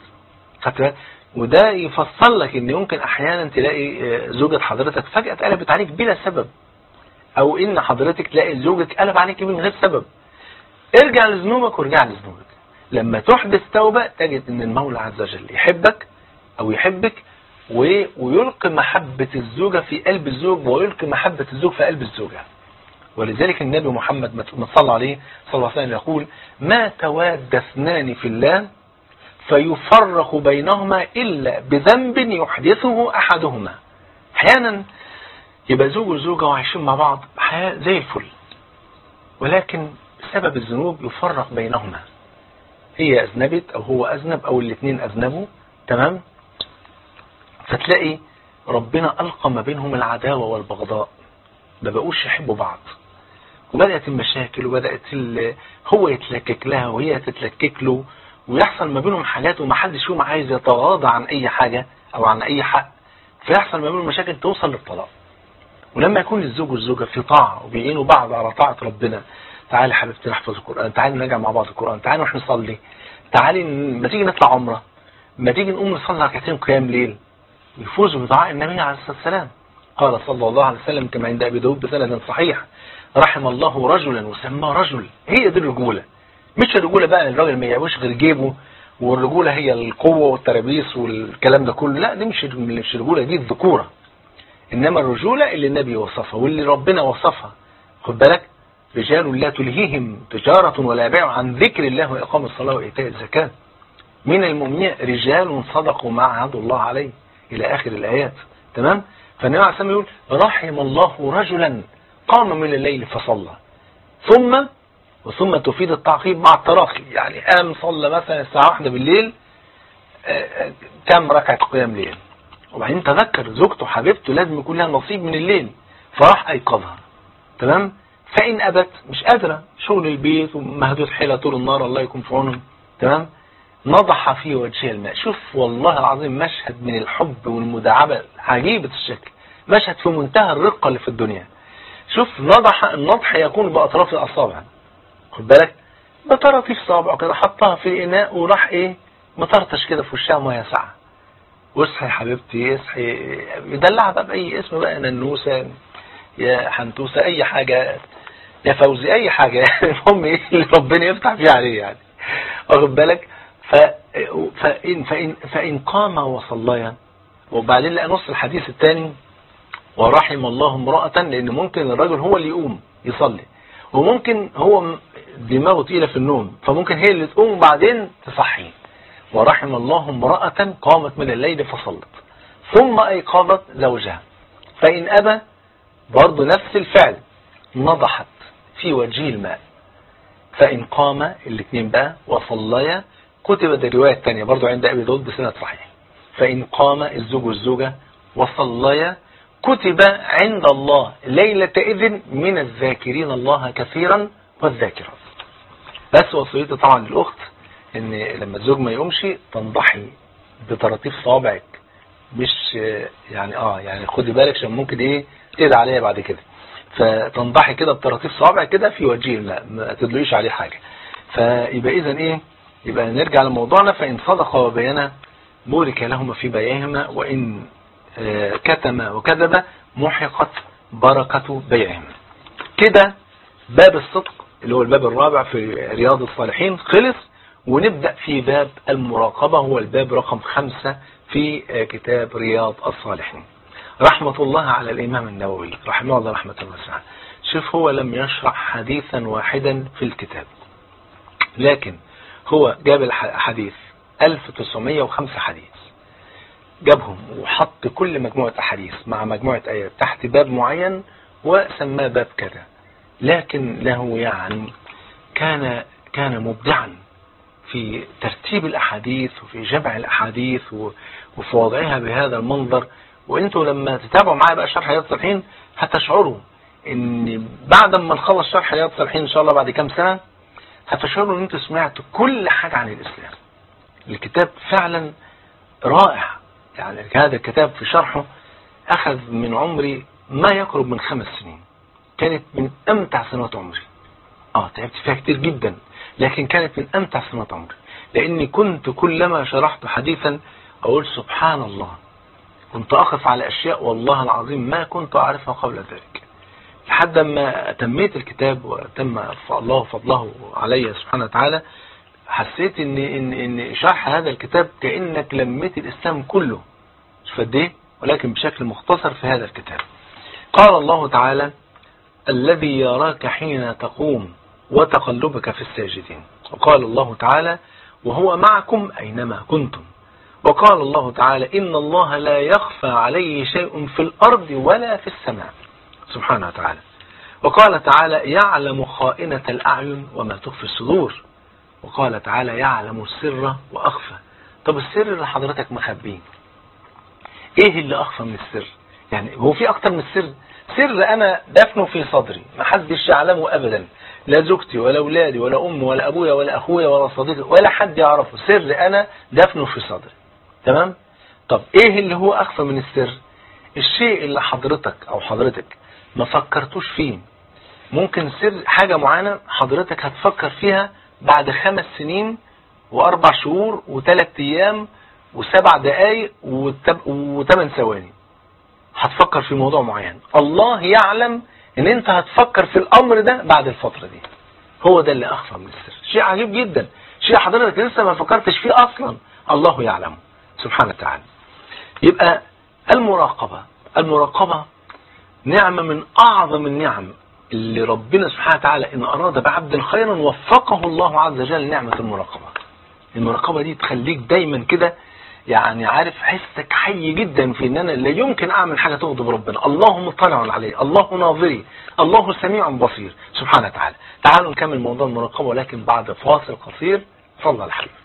وده يفصل لك ان يمكن احيانا تلاقي زوجة حضرتك فجأة قلبت عليك بلا سبب، او ان حضرتك تلاقي زوجك قلب عليك من غير سبب. ارجع لذنوبك وارجع لذنوبك. لما تحدث توبة تجد ان المولى عز وجل يحبك او يحبك ويلقي محبة الزوجة في قلب الزوج، ويلقي محبة الزوج في قلب الزوجة. ولذلك النبي محمد ما صلى عليه صلى الله عليه وسلم يقول ما تواد اثنان في الله فيفرق بينهما إلا بذنب يحدثه أحدهما. احيانا يبقى زوج وزوجة وعايشين مع بعض حياة زي الفل، ولكن بسبب الذنوب يفرق بينهما، هي أذنبت أو هو أذنب أو الاثنين أذنبوا، تمام. فتلاقي ربنا ألقى ما بينهم العداوة والبغضاء، ما بقوش يحبوا بعض، وبدأت المشاكل وبدأت هو يتلكك لها وهي تتلكك له، ويحصل ما بينهم حاجات ومحدش فيهم عايز يتغاضى عن أي حاجة أو عن أي حق، فيحصل ما بينهم مشاكل توصل للطلاق. ولما يكون الزوج والزوجة في طاعة وبيعينوا بعض على طاعة ربنا، تعالي حبيبتي نحفظ القرآن، تعالي نراجع مع بعض القرآن، تعالي نروح نصلي، تعالي ما تيجي نطلع عمرة، ما تيجي نقوم نصلي ركعتين قيام ليل، يفوز بدعاء النبي عليه الصلاة والسلام. قال صلى الله عليه وسلم كما عند أبي داود بسند صحيح رحم الله رجلا وسماه رجل. هي دي الرجولة، مش الرجولة بقى الراجل ما يعوش غير جيبه، والرجولة هي القوة والترابيس والكلام ده كله، لا دي مش مش الرجولة، دي الذكورة. إنما الرجولة اللي النبي وصفها واللي ربنا وصفها، خد بالك، رجال لا تلهيهم تجارة ولا بيع عن ذكر الله وإقام الصلاة وإيتاء الزكاة من المؤمنين رجال صدقوا ما عهدوا الله عليه إلى آخر الآيات، تمام. فالنبي عليه الصلاة والسلام يقول رحم الله رجلا قام من الليل فصلى ثم وثم تفيد التعقيب مع التراخي، يعني قام صلى مثلا الساعة واحدة بالليل كم ركعة قيام ليل، وبعدين تذكر زوجته حبيبته لازم يكون لها نصيب من الليل، فراح أيقظها. تمام. فإن أبت، مش قادرة، شغل البيت ومهدود حيلة طول النار، الله يكون في عونهم. تمام. نضح في وجهها الماء. شوف والله العظيم مشهد من الحب والمداعبة عجيبة الشكل، مشهد في منتهى الرقة اللي في الدنيا. شوف نضح، النضح يكون بأطراف الأصابع، خد بالك، بطراطيف صابعه كده، حطها في الإناء وراح إيه مطرطش كده في وشها ميه ساقعة. واصحي يا حبيبتي اصحي، يدلعها بقى بأي اسم بقى، ننوسة يا حنتوسة، أي حاجة يا فوزي، أي حاجة المهم إيه اللي ربنا يفتح فيها عليه يعني، واخد بالك. ف... فإن, فإن, فإن قام وصليا. وبعدين لقى نص الحديث الثاني ورحم الله امرأة، لأن ممكن الرجل هو اللي يقوم يصلي، وممكن هو دماغه تقيلة في النوم، فممكن هي اللي تقوم بعدين تصحي. ورحم الله امرأة قامت من الليل فصلت ثم أيقظت زوجها. فإن أبى برضه نفس الفعل، نضحت في وجه الماء. فإن قام، الاثنين بقى، وصليا، كتبت الرواية الثانية برضه عند أبي داود بسنة صحيح. فإن قام الزوج والزوجة وصليا، كتب عند الله ليلة إذن من الذاكرين الله كثيرا والذاكرات. بس وصيتي طبعا للأخت ان لما الزوج ما يقومش تنضحي بطراطيف صوابعك، مش يعني اه يعني خدي بالك عشان ممكن ايه تدعي عليها بعد كده. فتنضحي كده بطراطيف صوابعك كده في وجه الماء، ما تدلويش عليه حاجة. فيبقى اذا ايه، يبقى نرجع لموضوعنا. فإن صدق وبينا بورك لهما في بيعهما، وإن آه كتم وكذب محقت بركة بيعهما. كده باب الصدق اللي هو الباب الرابع في رياض الصالحين خلص، ونبدأ في باب المراقبة، هو الباب رقم خمسة في كتاب رياض الصالحين. رحمة الله على الإمام النووي رحمه الله رحمة الله واسعة. شوف هو لم يشرح حديثا واحدا في الكتاب، لكن هو جاب الحديث ألف وتسعمائة وخمسة حديث، جابهم وحط كل مجموعة أحاديث مع مجموعة آيات تحت باب معين وسماه باب كذا. لكن له يعني كان كان مبدعا في ترتيب الأحاديث وفي جمع الأحاديث وفي وضعها بهذا المنظر. وانتوا لما تتابعوا معايا بقى شرح رياض الصالحين هتشعروا ان بعد ما نخلص شرح رياض الصالحين ان شاء الله بعد كام سنة، هتشعروا ان انتوا سمعتوا كل حاجة عن الإسلام. الكتاب فعلا رائع يعني. هذا الكتاب في شرحه أخذ من عمري ما يقرب من خمس سنين، كانت من أمتع سنوات عمري. اه تعبت فيها كتير جدا، لكن كانت من أمتع سنوات عمري، لأني كنت كلما شرحت حديثا أقول سبحان الله، كنت أقف على أشياء والله العظيم ما كنت أعرفها قبل ذلك، لحد ما تميت الكتاب وتم الله فضله علي سبحانه وتعالى. حسيت إن, إن, إن شرح هذا الكتاب كأنك لميت الإسلام كله، مش قد إيه، ولكن بشكل مختصر في هذا الكتاب. قال الله تعالى: الذي يراك حين تقوم وتقلبك في الساجدين. وقال الله تعالى: وهو معكم أينما كنتم. وقال الله تعالى: إن الله لا يخفى عليه شيء في الأرض ولا في السماء سبحانه وتعالى. وقال تعالى: يعلم خائنة الأعين وما تخفي الصدور. وقال تعالى: يعلم السر وأخفى. طب السر اللي حضرتك مخبيه ايه اللي أخفى من السر؟ يعني هو في أكتر من السر؟ سر أنا دفنه في صدري ما حدش يعلمه أبدا، لا زوجتي ولا أولادي ولا أمي ولا أبويا ولا أخويا ولا صديقي ولا حد يعرفه. سر أنا دفنه في صدري. تمام؟ طب إيه اللي هو أخفى من السر؟ الشيء اللي حضرتك أو حضرتك ما فكرتوش فيه. ممكن سر حاجة معينة حضرتك هتفكر فيها بعد خمس سنين وأربع شهور وثلاث أيام وسبع دقايق وثمان ثواني، هتفكر في موضوع معين. الله يعلم ان انت هتفكر في الامر ده بعد الفترة دي. هو ده اللي اخفى من السر. شيء عجيب جدا، شيء حضرتك لسه ما فكرتش فيه اصلا، الله يعلمه سبحانه وتعالى. يبقى المراقبة المراقبة نعمة من اعظم النعم اللي ربنا سبحانه وتعالى ان اراد بعبد خيرا وفقه الله عز وجل نعمة المراقبة. المراقبة دي تخليك دايما كده يعني عارف حسك حي جدا في ان انا لا يمكن اعمل حاجة تغضب ربنا. الله مطلع عليه، الله ناظري، الله سميع بصير سبحانه وتعالى. تعالوا نكمل موضوع المراقبة ولكن بعد فاصل قصير. صلى على حبيبك.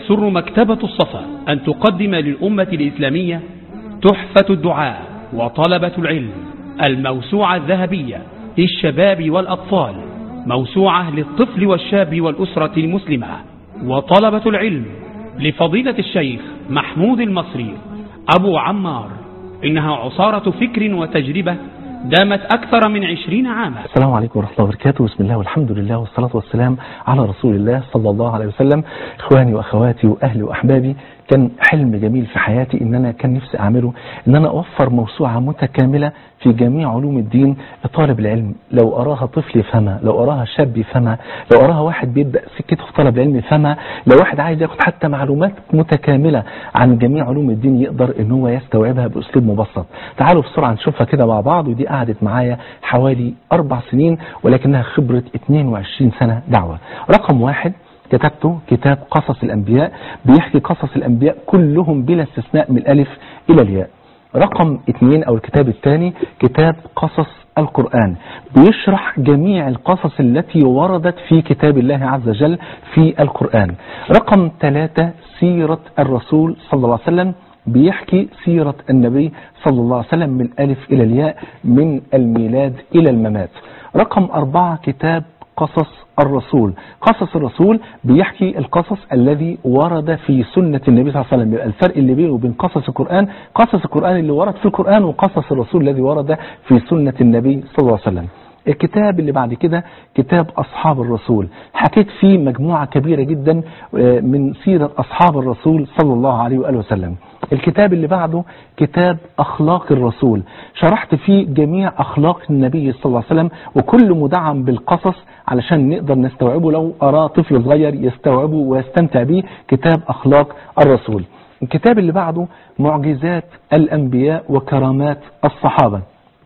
تسر مكتبة الصفا أن تقدم للأمة الإسلامية تحفة الدعاء وطلبة العلم، الموسوعة الذهبية للشباب والأطفال، موسوعة للطفل والشاب والأسرة المسلمة وطلبة العلم، لفضيلة الشيخ محمود المصري أبو عمار. إنها عصارة فكر وتجربة دامت أكثر من عشرين عاما. السلام عليكم ورحمة الله وبركاته. بسم الله والحمد لله والصلاة والسلام على رسول الله صلى الله عليه وسلم. إخواني وأخواتي وأهلي وأحبابي، كان حلم جميل في حياتي إن أنا كان نفسي أعمله، إن أنا أوفر موسوعة متكاملة في جميع علوم الدين لطالب العلم، لو أراها طفل يفهمها، لو أراها شاب يفهمها، لو أراها واحد بيبدأ سكته في طلب العلم يفهمها، لو واحد عايز ياخد حتى معلومات متكاملة عن جميع علوم الدين يقدر إن هو يستوعبها بأسلوب مبسط. تعالوا بسرعة نشوفها كده مع بعض. ودي قعدت معايا حوالي أربع سنين ولكنها خبرة اثنين وعشرين سنة دعوة. رقم واحد كتبته كتاب قصص الأنبياء، بيحكي قصص الأنبياء كلهم بلا استثناء من الألف إلى الياء. رقم اثنين أو الكتاب الثاني كتاب قصص القرآن، بيشرح جميع القصص التي وردت في كتاب الله عز وجل في القرآن. رقم ثلاثة سيرة الرسول صلى الله عليه وسلم، بيحكي سيرة النبي صلى الله عليه وسلم من الألف إلى الياء من الميلاد إلى الممات. رقم أربعة كتاب قصص الرسول، قصص الرسول بيحكي القصص الذي ورد في سنة النبي صلى الله عليه وسلم. الفرق اللي بينه وبين قصص القرآن، قصص القرآن اللي ورد في القرآن، وقصص الرسول الذي ورد في سنة النبي صلى الله عليه وسلم. الكتاب اللي بعد كده كتاب أصحاب الرسول، حكيت فيه مجموعة كبيرة جدا من سيرة أصحاب الرسول صلى الله عليه وآله وسلم. الكتاب اللي بعده كتاب أخلاق الرسول، شرحت فيه جميع أخلاق النبي صلى الله عليه وسلم، وكل مدعم بالقصص علشان نقدر نستوعبه، لو أراه طفل صغير يستوعبه ويستمتع به. كتاب أخلاق الرسول. الكتاب اللي بعده معجزات الأنبياء وكرامات الصحابة،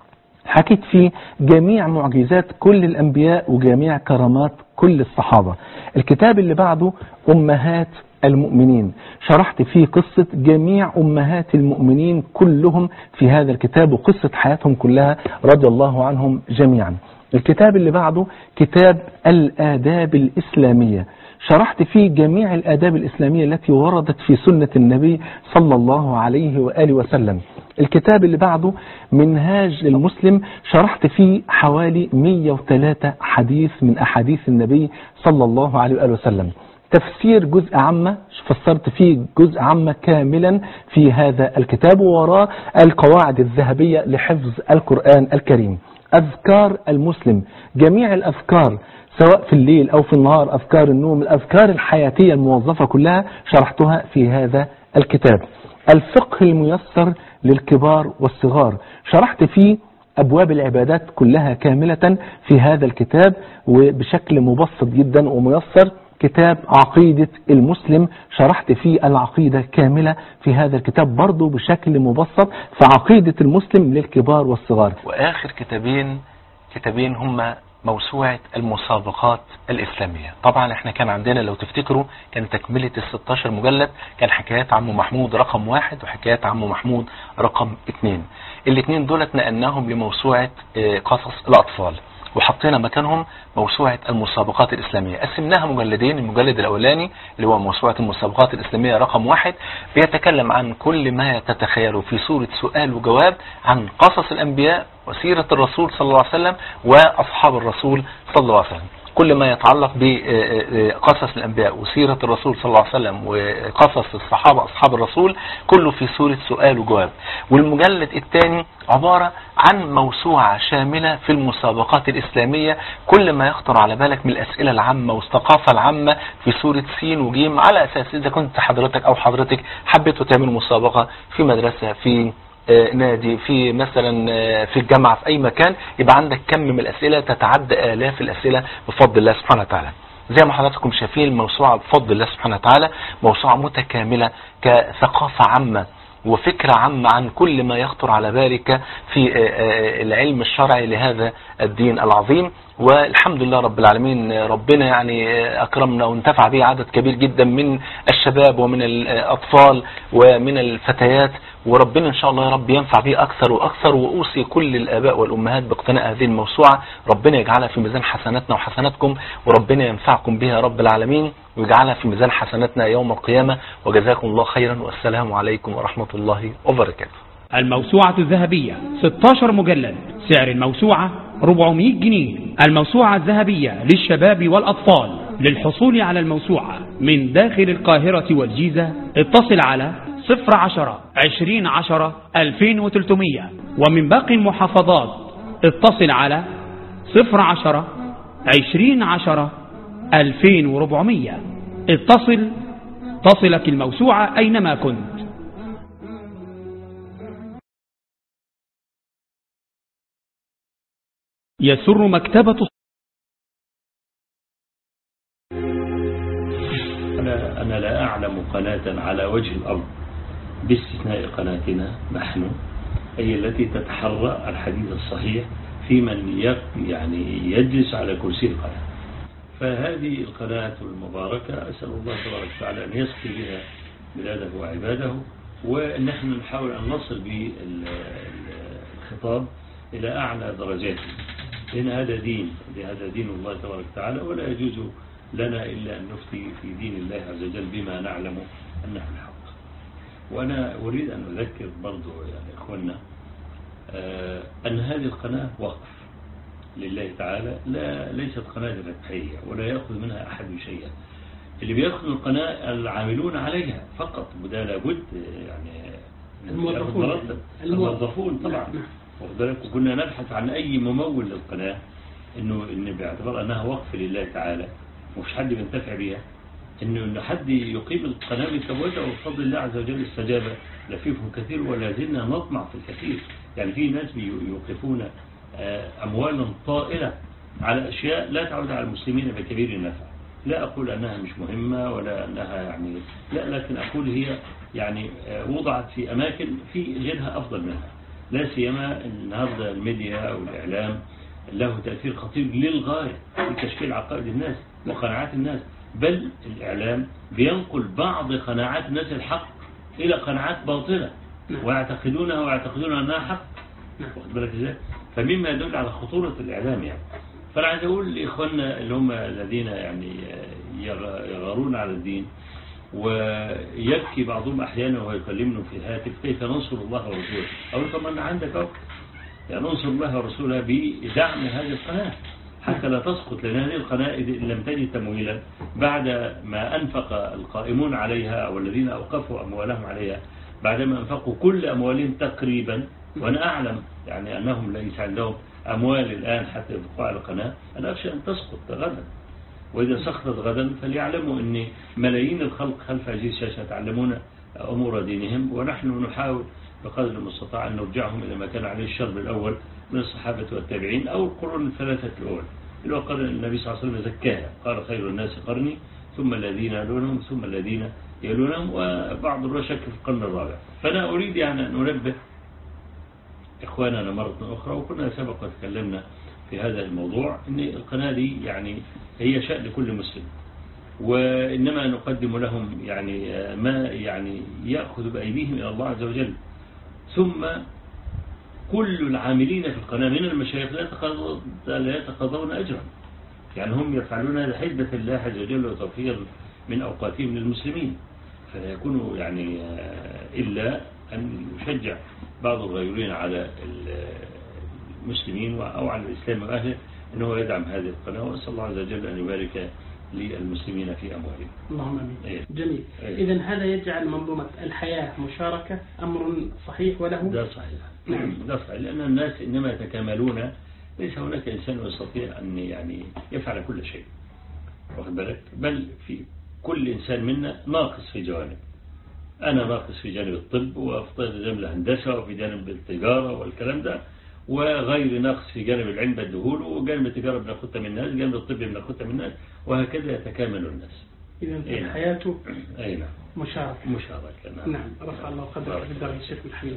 حكيت فيه جميع معجزات كل الأنبياء وجميع كرامات كل الصحابة. الكتاب اللي بعده أمهات المؤمنين، شرحت فيه قصة جميع أمهات المؤمنين كلهم في هذا الكتاب وقصة حياتهم كلها رضي الله عنهم جميعا. الكتاب اللي بعده كتاب الآداب الإسلامية، شرحت فيه جميع الآداب الإسلامية التي وردت في سنة النبي صلى الله عليه وآله وسلم. الكتاب اللي بعده منهاج المسلم، شرحت فيه حوالي مئة وثلاثة حديث من أحاديث النبي صلى الله عليه وآله وسلم. تفسير جزء عامة، فسرت فيه جزء عامة كاملا في هذا الكتاب، ووراه القواعد الذهبية لحفظ القرآن الكريم. أذكار المسلم، جميع الأذكار سواء في الليل أو في النهار، أذكار النوم، الأذكار الحياتية الموظفة كلها شرحتها في هذا الكتاب. الفقه الميسر للكبار والصغار، شرحت فيه أبواب العبادات كلها كاملة في هذا الكتاب وبشكل مبسط جدا وميسر. كتاب عقيدة المسلم، شرحت فيه العقيدة كاملة في هذا الكتاب برضو بشكل مبسط، فعقيدة المسلم للكبار والصغار. وآخر كتابين كتابين هما موسوعة المسابقات الإسلامية. طبعا احنا كان عندنا لو تفتكروا كان تكملة الستاشر مجلد، كان حكايات عم محمود رقم واحد وحكايات عم محمود رقم اتنين. الاثنين دولت نقلناهم لموسوعة قصص الأطفال، وحطينا مكانهم موسوعة المسابقات الإسلامية. قسمناها مجلدين، المجلد الأولاني اللي هو موسوعة المسابقات الإسلامية رقم واحد بيتكلم عن كل ما تتخيله في صورة سؤال وجواب عن قصص الأنبياء وسيرة الرسول صلى الله عليه وسلم وأصحاب الرسول صلى الله عليه وسلم. كل ما يتعلق بقصص الأنبياء وسيرة الرسول صلى الله عليه وسلم وقصص الصحابة أصحاب الرسول كله في صورة سؤال وجواب. والمجلد الثاني عبارة عن موسوعة شاملة في المسابقات الإسلامية، كل ما يخطر على بالك من الأسئلة العامة والثقافة العامة في صورة سين وجيم، على أساس إذا كنت حضرتك أو حضرتك حبيتوا تعملوا مسابقة في مدرسة، في نادي، في مثلا في الجامعة، في أي مكان، يبقى عندك كم من الأسئلة تتعدى آلاف الأسئلة بفضل الله سبحانه وتعالى. زي ما حضراتكم شايفين الموسوعة بفضل الله سبحانه وتعالى موسوعة متكاملة كثقافة عامة وفكرة عامة عن كل ما يخطر على بالك في العلم الشرعي لهذا الدين العظيم. والحمد لله رب العالمين، ربنا يعني أكرمنا وانتفع به عدد كبير جدا من الشباب ومن الأطفال ومن الفتيات، وربنا إن شاء الله يا رب ينفع به أكثر وأكثر. وأوصي كل الآباء والأمهات باقتناء هذه الموسوعة، ربنا يجعلها في ميزان حسناتنا وحسناتكم، وربنا ينفعكم بها يا رب العالمين، ويجعلها في ميزان حسناتنا يوم القيامة. وجزاكم الله خيرا، والسلام عليكم ورحمة الله وبركاته. الموسوعة الذهبية ستاشر مجلد، سعر الموسوعة أربعمائة جنيه. الموسوعة الذهبية للشباب والأطفال. للحصول على الموسوعة من داخل القاهرة والجيزة اتصل على صفر عشرة عشرين عشرة ألفين وثلاثمائة، ومن باقي المحافظات اتصل على صفر عشرة عشرين عشرة ألفين وأربعمائة. اتصل تصلك الموسوعة أينما كنت. يسر مكتبة أنا, أنا لا أعلم قناة على وجه الأرض باستثناء قناتنا نحن هي التي تتحرى الحديث الصحيح في من يعني يجلس على كرسي القناة. فهذه القناة المباركة أسأل الله تبارك وتعالى أن يسقي بها بلاده وعباده، ونحن نحاول أن نصل بالخطاب إلى أعلى درجاته، لأن هذا دين هذا دين الله تبارك وتعالى، ولا يجوز لنا إلا أن نفتي في دين الله عز وجل بما نعلم أنه الحق. وأنا أريد أن أذكر برضو يعني إخواننا آه أن هذه القناة وقف لله تعالى، لا ليست قناة ربحية ولا يأخذ منها أحد شيئا. اللي بيأخذ القناة العاملون عليها فقط، وده لابد يعني الموظفون الموظفون طبعا. وكنا نبحث عن أي ممول للقناة إنه إن باعتبار أنها وقف لله تعالى ومش حد بينتفع بيها، إنه إن حد يقيم القناة بثباتها، وبفضل الله عز وجل استجابة لفيفهم كثير، ولا زلنا نطمع في الكثير. يعني في ناس بيوقفون أموالا طائلة على أشياء لا تعود على المسلمين بكبير النفع. لا أقول أنها مش مهمة ولا أنها يعني لا، لكن أقول هي يعني وضعت في أماكن في غيرها أفضل منها. لا سيما النهاردة الميديا والإعلام له تأثير خطير للغاية في تشكيل عقائد الناس وقناعات الناس، بل الإعلام بينقل بعض قناعات الناس الحق إلى قناعات باطلة ويعتقدونها ويعتقدون أنها حق. واخد بالك إزاي؟ فمما يدل على خطورة الإعلام يعني. فأنا عايز أقول لإخواننا اللي هم الذين يعني يغارون على الدين، ويبكي بعضهم أحيانا وهو يكلمنا في الهاتف كيف ننصر الله ورسوله، أقول طب أنا عندك أوقف يعني ننصر الله ورسوله بدعم هذه القناة حتى لا تسقط، لأن هذه القناة إن لم تجد تمويلا بعد ما أنفق القائمون عليها أو الذين أوقفوا أموالهم عليها، بعدما أنفقوا كل أموالهم تقريبا، وأنا أعلم يعني أنهم ليس عندهم أموال الآن حتى يبقوا على القناة، أنا أخشى أن تسقط غدا. وإذا سقطت غدا فليعلموا أن ملايين الخلق خلف هذه الشاشة يتعلمون أمور دينهم، ونحن نحاول بقدر المستطاع أن نرجعهم إلى ما كان عليه الشرب الأول من الصحابة والتابعين أو القرون الثلاثة الأول، اللي هو قال النبي صلى الله عليه وسلم زكاها، قال خير الناس قرني ثم الذين يلونهم ثم الذين يلونهم، وبعض الرواة شك في القرن الرابع. فأنا أريد يعني أن أنبه إخواننا مرة أخرى، وكنا سبق وتكلمنا في هذا الموضوع، أن القناة دي يعني هي شأن لكل مسلم، وإنما نقدم لهم يعني ما يعني يأخذ بأيديهم إلى الله عز وجل. ثم كل العاملين في القناة من المشايخ لا يتقاضون أجرا، يعني هم يفعلون هذا حسبة الله عز وجل وتوفير من أوقاتهم للمسلمين، فلا يكون يعني إلا أن يشجع بعض الغيورين على المسلمين أو على الإسلام وأهله أنه يدعم هذه القناة، وأسأل الله عز وجل أن يبارك للمسلمين في أموالهم. اللهم آمين. إيه. جميل. إيه. إذن هذا يجعل منظومة الحياة مشاركة أمر صحيح وله؟ ده صحيح. نعم. ده صحيح، لأن الناس إنما يتكاملون، ليس هناك إنسان يستطيع أن يعني يفعل كل شيء، واخد بالك؟ بل في كل إنسان منا ناقص في جوانب. أنا ناقص في جانب الطب، وفي جانب الهندسة، وفي جانب التجارة والكلام ده، وغير ناقص في جانب العلم الدهول، وجانب التجارة بناخدها من الناس، جانب الطب بناخدها من الناس، وهكذا يتكامل الناس. إذن في الحياة أي نعم مشاركة. مشاركة. نعم. نعم. رفع الله قدرك في الدرجة الشيخ الحميد.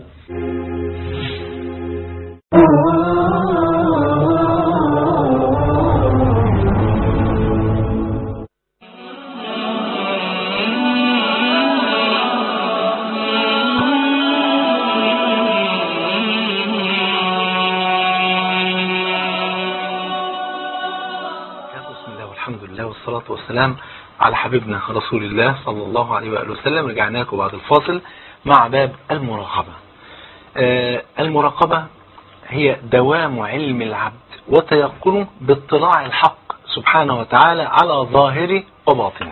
والسلام على حبيبنا رسول الله صلى الله عليه وآله وسلم. رجعنا لكم بعد الفاصل مع باب المراقبة. آه المراقبة هي دوام علم العبد وتيقنه باطلاع الحق سبحانه وتعالى على ظاهره وباطنه.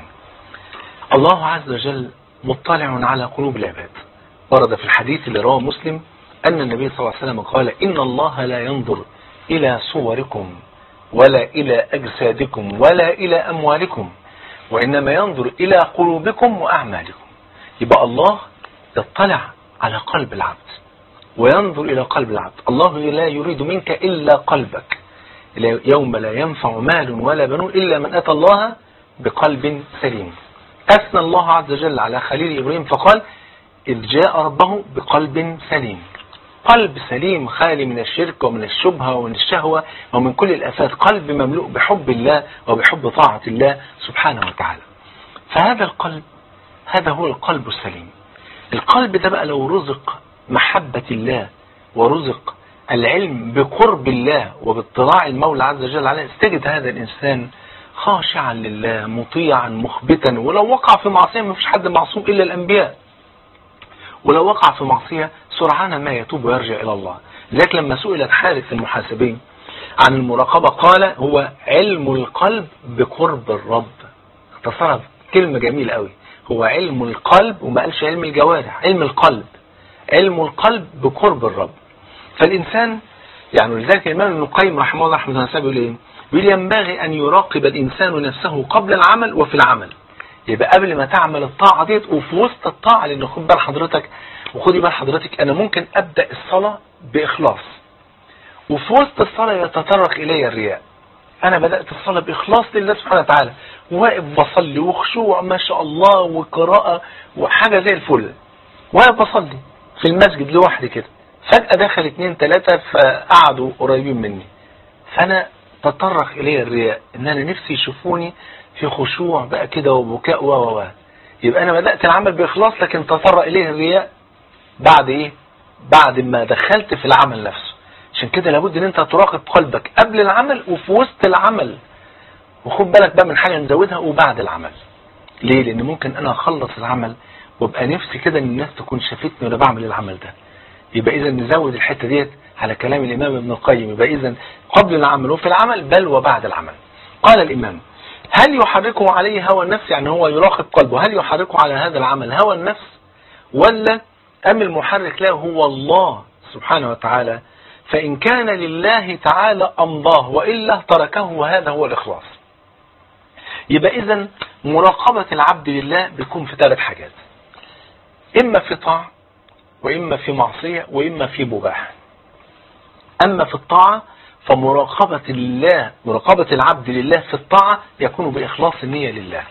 الله عز وجل مطلع على قلوب العباد. ورد في الحديث اللي رواه مسلم أن النبي صلى الله عليه وسلم قال: إن الله لا ينظر إلى صوركم ولا إلى أجسادكم ولا إلى أموالكم وإنما ينظر إلى قلوبكم وأعمالكم. يبقى الله يطلع على قلب العبد وينظر إلى قلب العبد. الله لا يريد منك إلا قلبك. يوم لا ينفع مال ولا بنون إلا من أتى الله بقلب سليم. أثنى الله عز وجل على خليل إبراهيم فقال: إذ جاء ربه بقلب سليم. قلب سليم خالي من الشرك ومن الشبهة ومن الشهوة ومن كل الآفات، قلب مملوء بحب الله وبحب طاعة الله سبحانه وتعالى. فهذا القلب هذا هو القلب السليم. القلب ده بقى لو رزق محبة الله ورزق العلم بقرب الله وباطلاع المولى عز وجل عليه، استجد هذا الإنسان خاشعا لله مطيعا مخبتا. ولو وقع في معصية ما فيش حد معصوم إلا الأنبياء، ولو وقع في معصية سرعان ما يتوب ويرجع إلى الله. لذلك لما سئلت حارث المحاسبين عن المراقبة قال: هو علم القلب بقرب الرب. اختصرها كلمة جميلة قوي، هو علم القلب، وما قالش علم الجوارح، علم القلب، علم القلب بقرب الرب. فالإنسان يعني لذلك الإمام ابن القيم رحمه الله رحمه الله بيقول إيه؟ بيقول: ينبغي أن يراقب الإنسان نفسه قبل العمل وفي العمل. يبقى قبل ما تعمل الطاعة ديت وفي وسط الطاعة، لأن خد بال حضرتك وخدي بال حضرتك أنا ممكن أبدأ الصلاة بإخلاص وفي وسط الصلاة يتطرق إلي الرياء. أنا بدأت الصلاة بإخلاص لله سبحانه وتعالى، واقف بصلي وخشوع ما شاء الله وقراءة وحاجة زي الفل، واقف بصلي في المسجد لوحدي كده، فجأة دخل اتنين تلاتة فقعدوا قريبين مني، فأنا تطرق إلي الرياء إن أنا نفسي يشوفوني في خشوع بقى كده وبكاء و و يبقى أنا بدأت العمل بإخلاص، لكن تطرق إليه الرياء بعد إيه؟ بعد ما دخلت في العمل نفسه. عشان كده لابد ان انت تراقب قلبك قبل العمل وفي وسط العمل، وخد بالك بقى من حاجة نزودها وبعد العمل. ليه؟ لان ممكن انا اخلص العمل وابقى نفسي كده ان الناس تكون شافتني وانا بعمل العمل ده. يبقى اذا نزود الحتة ديت على كلام الامام ابن القيم. يبقى اذا قبل العمل وفي العمل بل وبعد العمل. قال الامام: هل يحركه عليه هوى النفس؟ يعني هو يراقب قلبه، هل يحركه على هذا العمل هوى النفس ولا ام المحرك له هو الله سبحانه وتعالى؟ فإن كان لله تعالى أمضاه وإلا تركه، وهذا هو الإخلاص. يبقى إذن مراقبة العبد لله بيكون في ثلاث حاجات: إما في طاعة وإما في معصية وإما في مباح. أما في الطاعة فمراقبة الله مراقبة العبد لله في الطاعة يكون بإخلاص النية لله،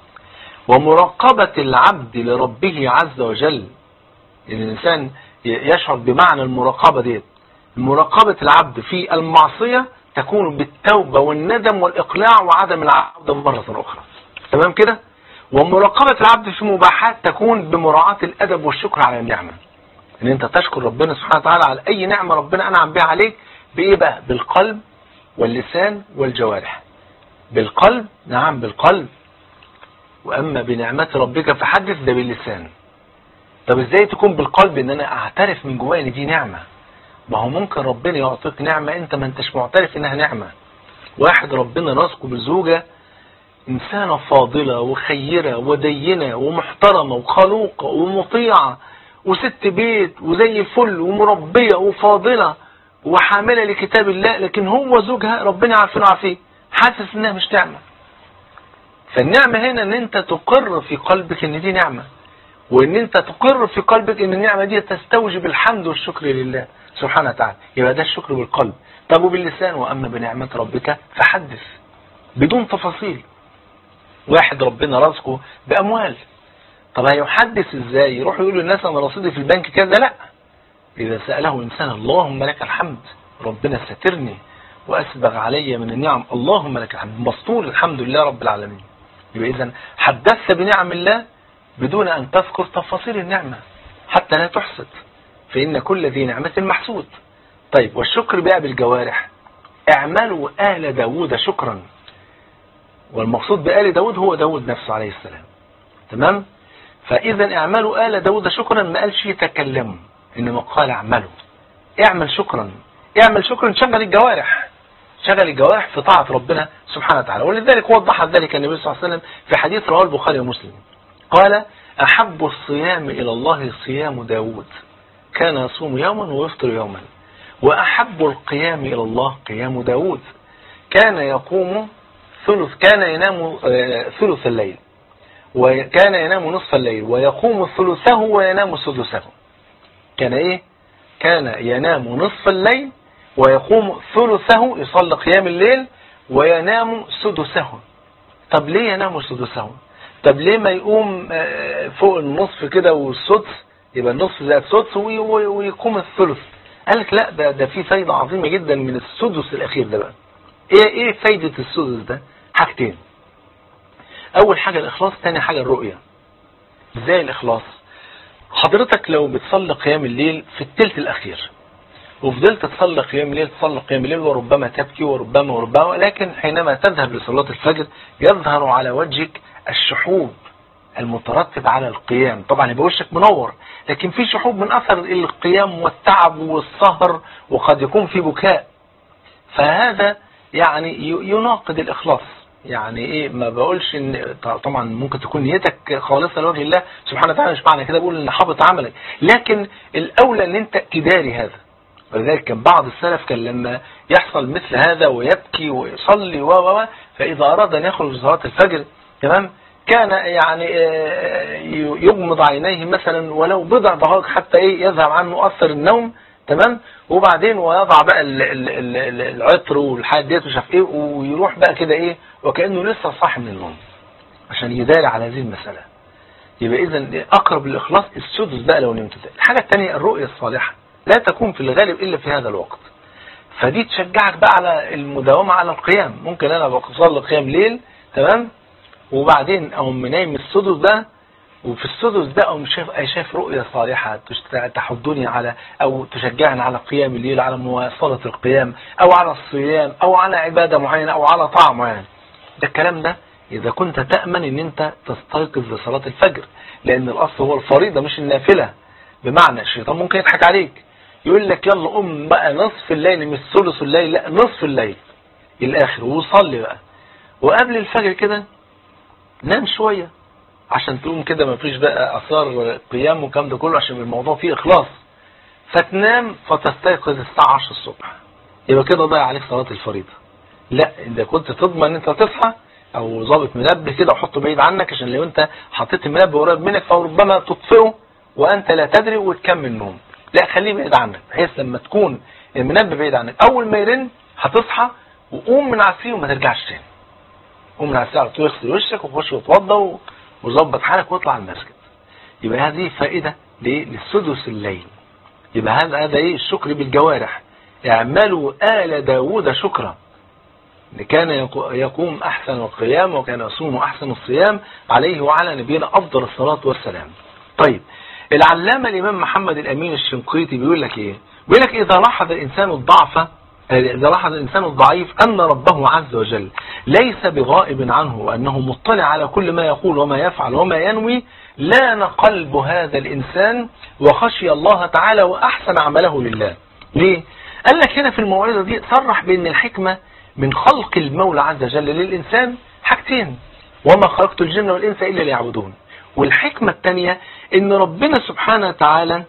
ومراقبة العبد لربه عز وجل الإنسان يشعر بمعنى المراقبة دي. مراقبة العبد في المعصية تكون بالتوبة والندم والإقلاع وعدم العودة مرة أخرى. تمام كده؟ ومراقبة العبد في مباحات تكون بمراعاة الأدب والشكر على النعمة، ان انت تشكر ربنا سبحانه وتعالى على اي نعمة ربنا انعم بها عليك. بايه بقى؟ بالقلب واللسان والجوارح. بالقلب، نعم بالقلب. واما بنعمة ربك فحدث، ده باللسان. طب ازاي تكون بالقلب؟ ان انا اعترف من جوايا ان دي نعمة. ما هو ممكن ربنا يعطيك نعمة انت ما انتش معترف انها نعمة. واحد ربنا رزقه بزوجة انسانة فاضلة وخيرة ودينة ومحترمة وخلوقة ومطيعة وست بيت وزي الفل ومربية وفاضلة وحاملة لكتاب الله، لكن هو زوجها ربنا عارفينه عارفيه حاسس انها مش نعمة. فالنعمة هنا ان انت تقر في قلبك ان دي نعمة، وان انت تقر في قلبك ان النعمة دي تستوجب الحمد والشكر لله سبحانه وتعالى. يبقى ده الشكر بالقلب. طب وباللسان؟ واما بنعمة ربك فحدث، بدون تفاصيل. واحد ربنا رزقه باموال، طب هيحدث ازاي؟ يروح يقول للناس انا رصيدي في البنك كذا؟ لا. اذا سأله انسان اللهم لك الحمد، ربنا سترني واسبغ علي من النعم، اللهم لك الحمد، مسطور الحمد لله رب العالمين. يبقى اذا حدثت بنعم الله بدون ان تذكر تفاصيل النعمة حتى لا تحسد، فان كل ذي نعمة محسود. طيب والشكر بقى بالجوارح. اعملوا آل داود شكرا. والمقصود بآل داود هو داود نفسه عليه السلام. تمام؟ فإذا اعملوا آل داود شكرا، ما قالش تكلموا، إنما قال اعملوا. اعمل شكرا، اعمل شكرا، شغل الجوارح، شغل الجوارح في طاعة ربنا سبحانه وتعالى. ولذلك وضح ذلك النبي صلى الله عليه وسلم في حديث رواه البخاري ومسلم، قال أحب الصيام إلى الله صيام داود، كان يصوم يوما ويفطر يوما. وأحب القيام إلى الله قيام داود، كان يقوم ثلث، كان ينام ثلث الليل، وكان ينام نصف الليل، ويقوم ثلثه وينام سدسه. كان إيه؟ كان ينام نصف الليل ويقوم ثلثه، يصلي قيام الليل، وينام سدسه. طب ليه ينام سدسه؟ طب ليه ما يقوم فوق النصف كده والسدس، يبقى النصف زائد السدس ويقوم الثلث؟ قالك لا، ده ده في فايدة عظيمة جدا من السدس الأخير ده بقى. ايه ايه فايدة السدس ده؟ حاجتين. أول حاجة الإخلاص، تاني حاجة الرؤية. ازاي الإخلاص؟ حضرتك لو بتصلي قيام الليل في الثلث الأخير وفضلت تصلي قيام الليل تصلي قيام الليل وربما تبكي وربما وربما، ولكن حينما تذهب لصلاة الفجر يظهر على وجهك الشحوب المترتب على القيام. طبعا يبقى وشك منور، لكن في شحوب من أثر القيام والتعب والسهر، وقد يكون في بكاء. فهذا يعني يناقض الإخلاص. يعني ايه؟ ما بقولش ان طبعا ممكن تكون نيتك خالصة لوجه الله سبحانه وتعالى، مش معنى كده بقول ان حبط عملك، لكن الأولى ان انت تداري هذا. ولذلك كان بعض السلف كان لما يحصل مثل هذا ويبكي ويصلي و و فإذا أراد أن يخرج صلاة الفجر، تمام، كان يعني يغمض عينيه مثلا ولو بضع دقائق حتى ايه يذهب عنه أثر النوم، تمام، وبعدين ويضع بقى العطر والحاجات ديت ومش عارف ايه، ويروح بقى كده ايه وكأنه لسه صاحي من النوم عشان يداري على هذه المسألة. يبقى إذا أقرب للإخلاص السدس بقى لو نمت. الحاجة الثانية الرؤية الصالحة، لا تكون في الغالب إلا في هذا الوقت، فدي تشجعك بقى على المداومة على القيام. ممكن أنا بصلي قيام ليل، تمام، وبعدين أقوم نايم السدس ده، وفي السدس ده أقوم شايف شايف رؤية صالحة تحضني على أو تشجعني على قيام الليل، على مواصلة القيام، أو على الصيام، أو على عبادة معينة، أو على طاعة معينة. ده الكلام ده إذا كنت تأمن إن أنت تستيقظ لصلاة الفجر، لأن الأصل هو الفريضة مش النافلة. بمعنى الشيطان ممكن يضحك عليك يقول لك يلا قوم بقى نصف الليل، مش ثلث الليل، لا نصف الليل الآخر وصلي بقى، وقبل الفجر كده نام شوية عشان تقوم كده ما فيش بقى أثار قيام وكام ده كله، عشان الموضوع فيه إخلاص. فتنام فتستيقظ الساعة عشرة الصبح، يبقى كده ضيع عليك صلاة الفريضة. لا، إذا كنت تضمن ان انت تصحى او ضابط منبه كده وحطه بعيد عنك، عشان لو انت حطيت المنبه قريب منك فربما تطفئه وانت لا تدري وتكمل نوم. لا، خليه بعيد عنك، بحيث لما تكون المنبه بعيد عنك اول ما يرن هتصحى وقوم من على السرير وما ترجعش تاني. قوم من على السرير على طول، اغسل وشك وخش وتوضى وظبط حالك واطلع المسجد. يبقى هذه فائدة للسدس الليل. يبقى هذا هذا ايه؟ الشكر بالجوارح. اعملوا آل داود شكرا، كان يقوم أحسن القيام وكان يصوم أحسن الصيام، عليه وعلى نبينا أفضل الصلاة والسلام. طيب، العلامة الإمام محمد الأمين الشنقيطي بيقول لك إيه؟ بيقول لك إذا لاحظ الإنسان الضعف، إذا لاحظ الإنسان الضعيف أن ربه عز وجل ليس بغائب عنه، وأنه مطلع على كل ما يقول وما يفعل وما ينوي، لان قلب هذا الإنسان وخشي الله تعالى وأحسن عمله لله. ليه؟ قال لك هنا في الموعظة دي صرح بأن الحكمة من خلق المولى عز وجل للإنسان حاجتين: وما خلقت الجن والإنس إلا ليعبدون. والحكمة الثانية إن ربنا سبحانه وتعالى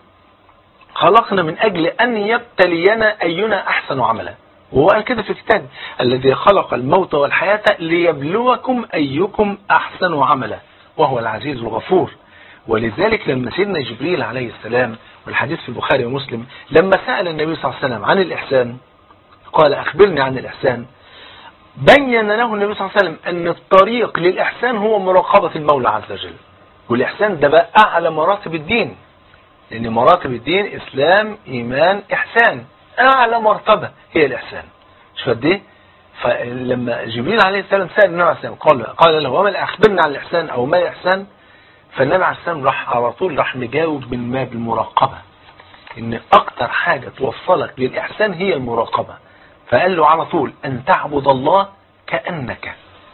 خلقنا من أجل أن يبتلينا أينا أحسن عملا. وهو قال كده في الكتاب: الذي خلق الموت والحياة ليبلوكم أيكم أحسن عملا وهو العزيز الغفور. ولذلك لما سيدنا جبريل عليه السلام، والحديث في البخاري ومسلم، لما سأل النبي صلى الله عليه وسلم عن الإحسان قال: أخبرني عن الإحسان، بين له النبي صلى الله عليه وسلم أن الطريق للإحسان هو مراقبة المولى عز وجل. والإحسان ده بقى أعلى مراتب الدين، لأن مراتب الدين إسلام إيمان إحسان، أعلى مرتبة هي الإحسان. مش فده؟ فلما جبريل عليه السلام سأل النبي عليه السلام قال قال له: وما أخبرنا عن الإحسان أو ما الإحسان؟ فالنبي عليه السلام راح على طول راح مجاوب بالما بالمراقبة، إن أكتر حاجة توصلك للإحسان هي المراقبة. فقال له على طول: أن تعبد الله كأنك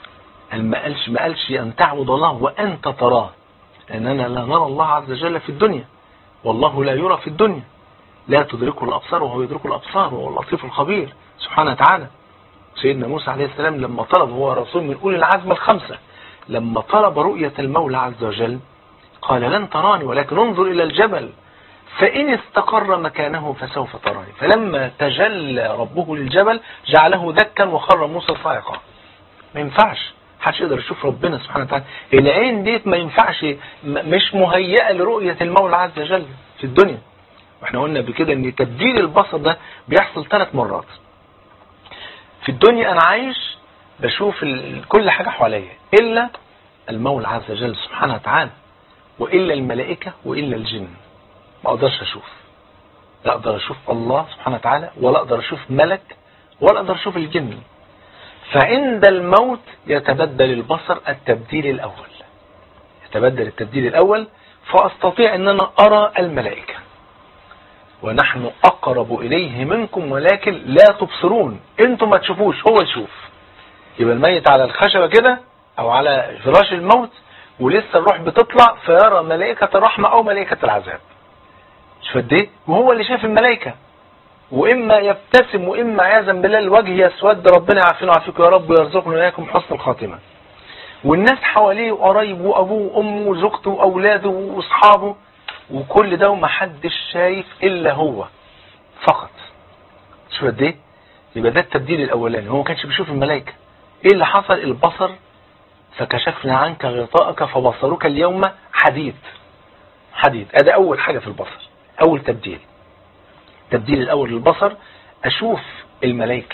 ما قالش ما قالش أن تعبد الله وأنت تراه، لأننا لا نرى الله عز وجل في الدنيا، والله لا يرى في الدنيا، لا تدركه الأبصار وهو يدرك الأبصار وهو اللطيف الخبير سبحانه وتعالى. سيدنا موسى عليه السلام لما طلب، هو رسول من أولي العزم الخمسة، لما طلب رؤية المولى عز وجل قال لن تراني ولكن انظر إلى الجبل فإن استقر مكانه فسوف تراني. فلما تجلى ربه للجبل جعله دكا وخر موسى صاعقا. ما ينفعش محدش يقدر يشوف ربنا سبحانه وتعالى. العين ديت ما ينفعش، مش مهيئة لرؤية المولى عز وجل في الدنيا. واحنا قلنا بكده ان تبديل البصر ده بيحصل ثلاث مرات في الدنيا. انا عايش بشوف كل حاجة حواليا الا المولى عز وجل سبحانه وتعالى، والا الملائكة والا الجن. ما اقدرش اشوف، لا اقدر اشوف الله سبحانه وتعالى ولا اقدر اشوف ملك ولا اقدر اشوف الجن. فعند الموت يتبدل البصر التبديل الاول، يتبدل التبديل الاول فاستطيع ان انا ارى الملائكة. ونحن اقرب اليه منكم ولكن لا تبصرون. انتم ما تشوفوش، هو يشوف. يبقى الميت على الخشبة كده او على فراش الموت ولسه الروح بتطلع فيرى ملائكة الرحمة او ملائكة العذاب. شوف قد ايه، وهو اللي شاف الملائكة. واما يبتسم واما عياذا بالله الوجه يسود. ربنا يعافينا ويعافيكم يا رب ويرزقنا واياكم حسن الخاتمة. والناس حواليه وقرايبه وابوه وامه وزوجته واولاده واصحابه وكل ده ومحدش شايف الا هو فقط. شوف قد ايه. يبقى ده التبديل الاولاني، هو ما كانش بيشوف الملائكة. ايه اللي حصل؟ البصر فكشفنا عنك غطاءك فبصرك اليوم حديد. حديد. ادي اول حاجة في البصر، اول تبديل. التبديل الاول للبصر اشوف الملائكة،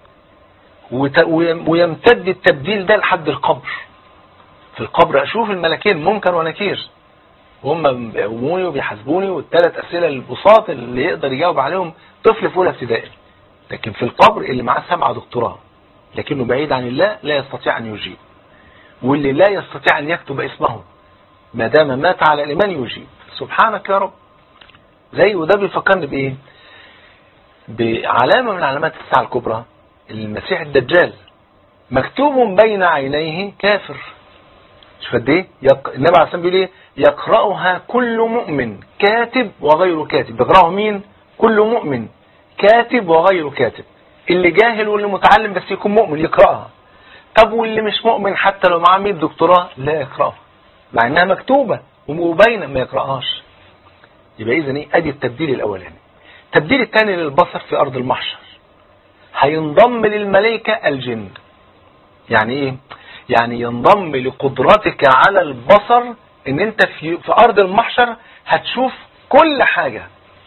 ويمتد التبديل ده لحد القبر. في القبر اشوف الملكين منكر ونكير، وهم بيقوموني وبيحاسبوني، والثلاث اسئله البساط اللي يقدر يجاوب عليهم طفل في اولى ابتدائي. لكن في القبر اللي معاه سبعه دكتوراه لكنه بعيد عن الله لا يستطيع ان يجيب، واللي لا يستطيع ان يكتب اسمه ما دام مات على الايمان يجيب. سبحانك يا رب. زي وده بيفكرني بايه؟ بعلامه من علامات الساعه الكبرى، المسيح الدجال مكتوب بين عينيه كافر. شوف قد ايه. يق... النبي عليه الصلاه والسلام بيقول ايه؟ يقرأها كل مؤمن كاتب وغير كاتب. يقرأها مين؟ كل مؤمن كاتب وغير كاتب. اللي جاهل واللي متعلم بس يكون مؤمن يقرأها. طب واللي مش مؤمن حتى لو معاه مية دكتوراه لا يقرأها، مع انها مكتوبة ومبينة ما يقرأهاش. يبقى اذا ايه؟ ادي التبديل الاولاني. التبديل الثاني للبصر في ارض المحشر، هينضم للملائكة الجن. يعني ايه؟ يعني ينضم لقدرتك على البصر ان انت في, في ارض المحشر هتشوف كل حاجة.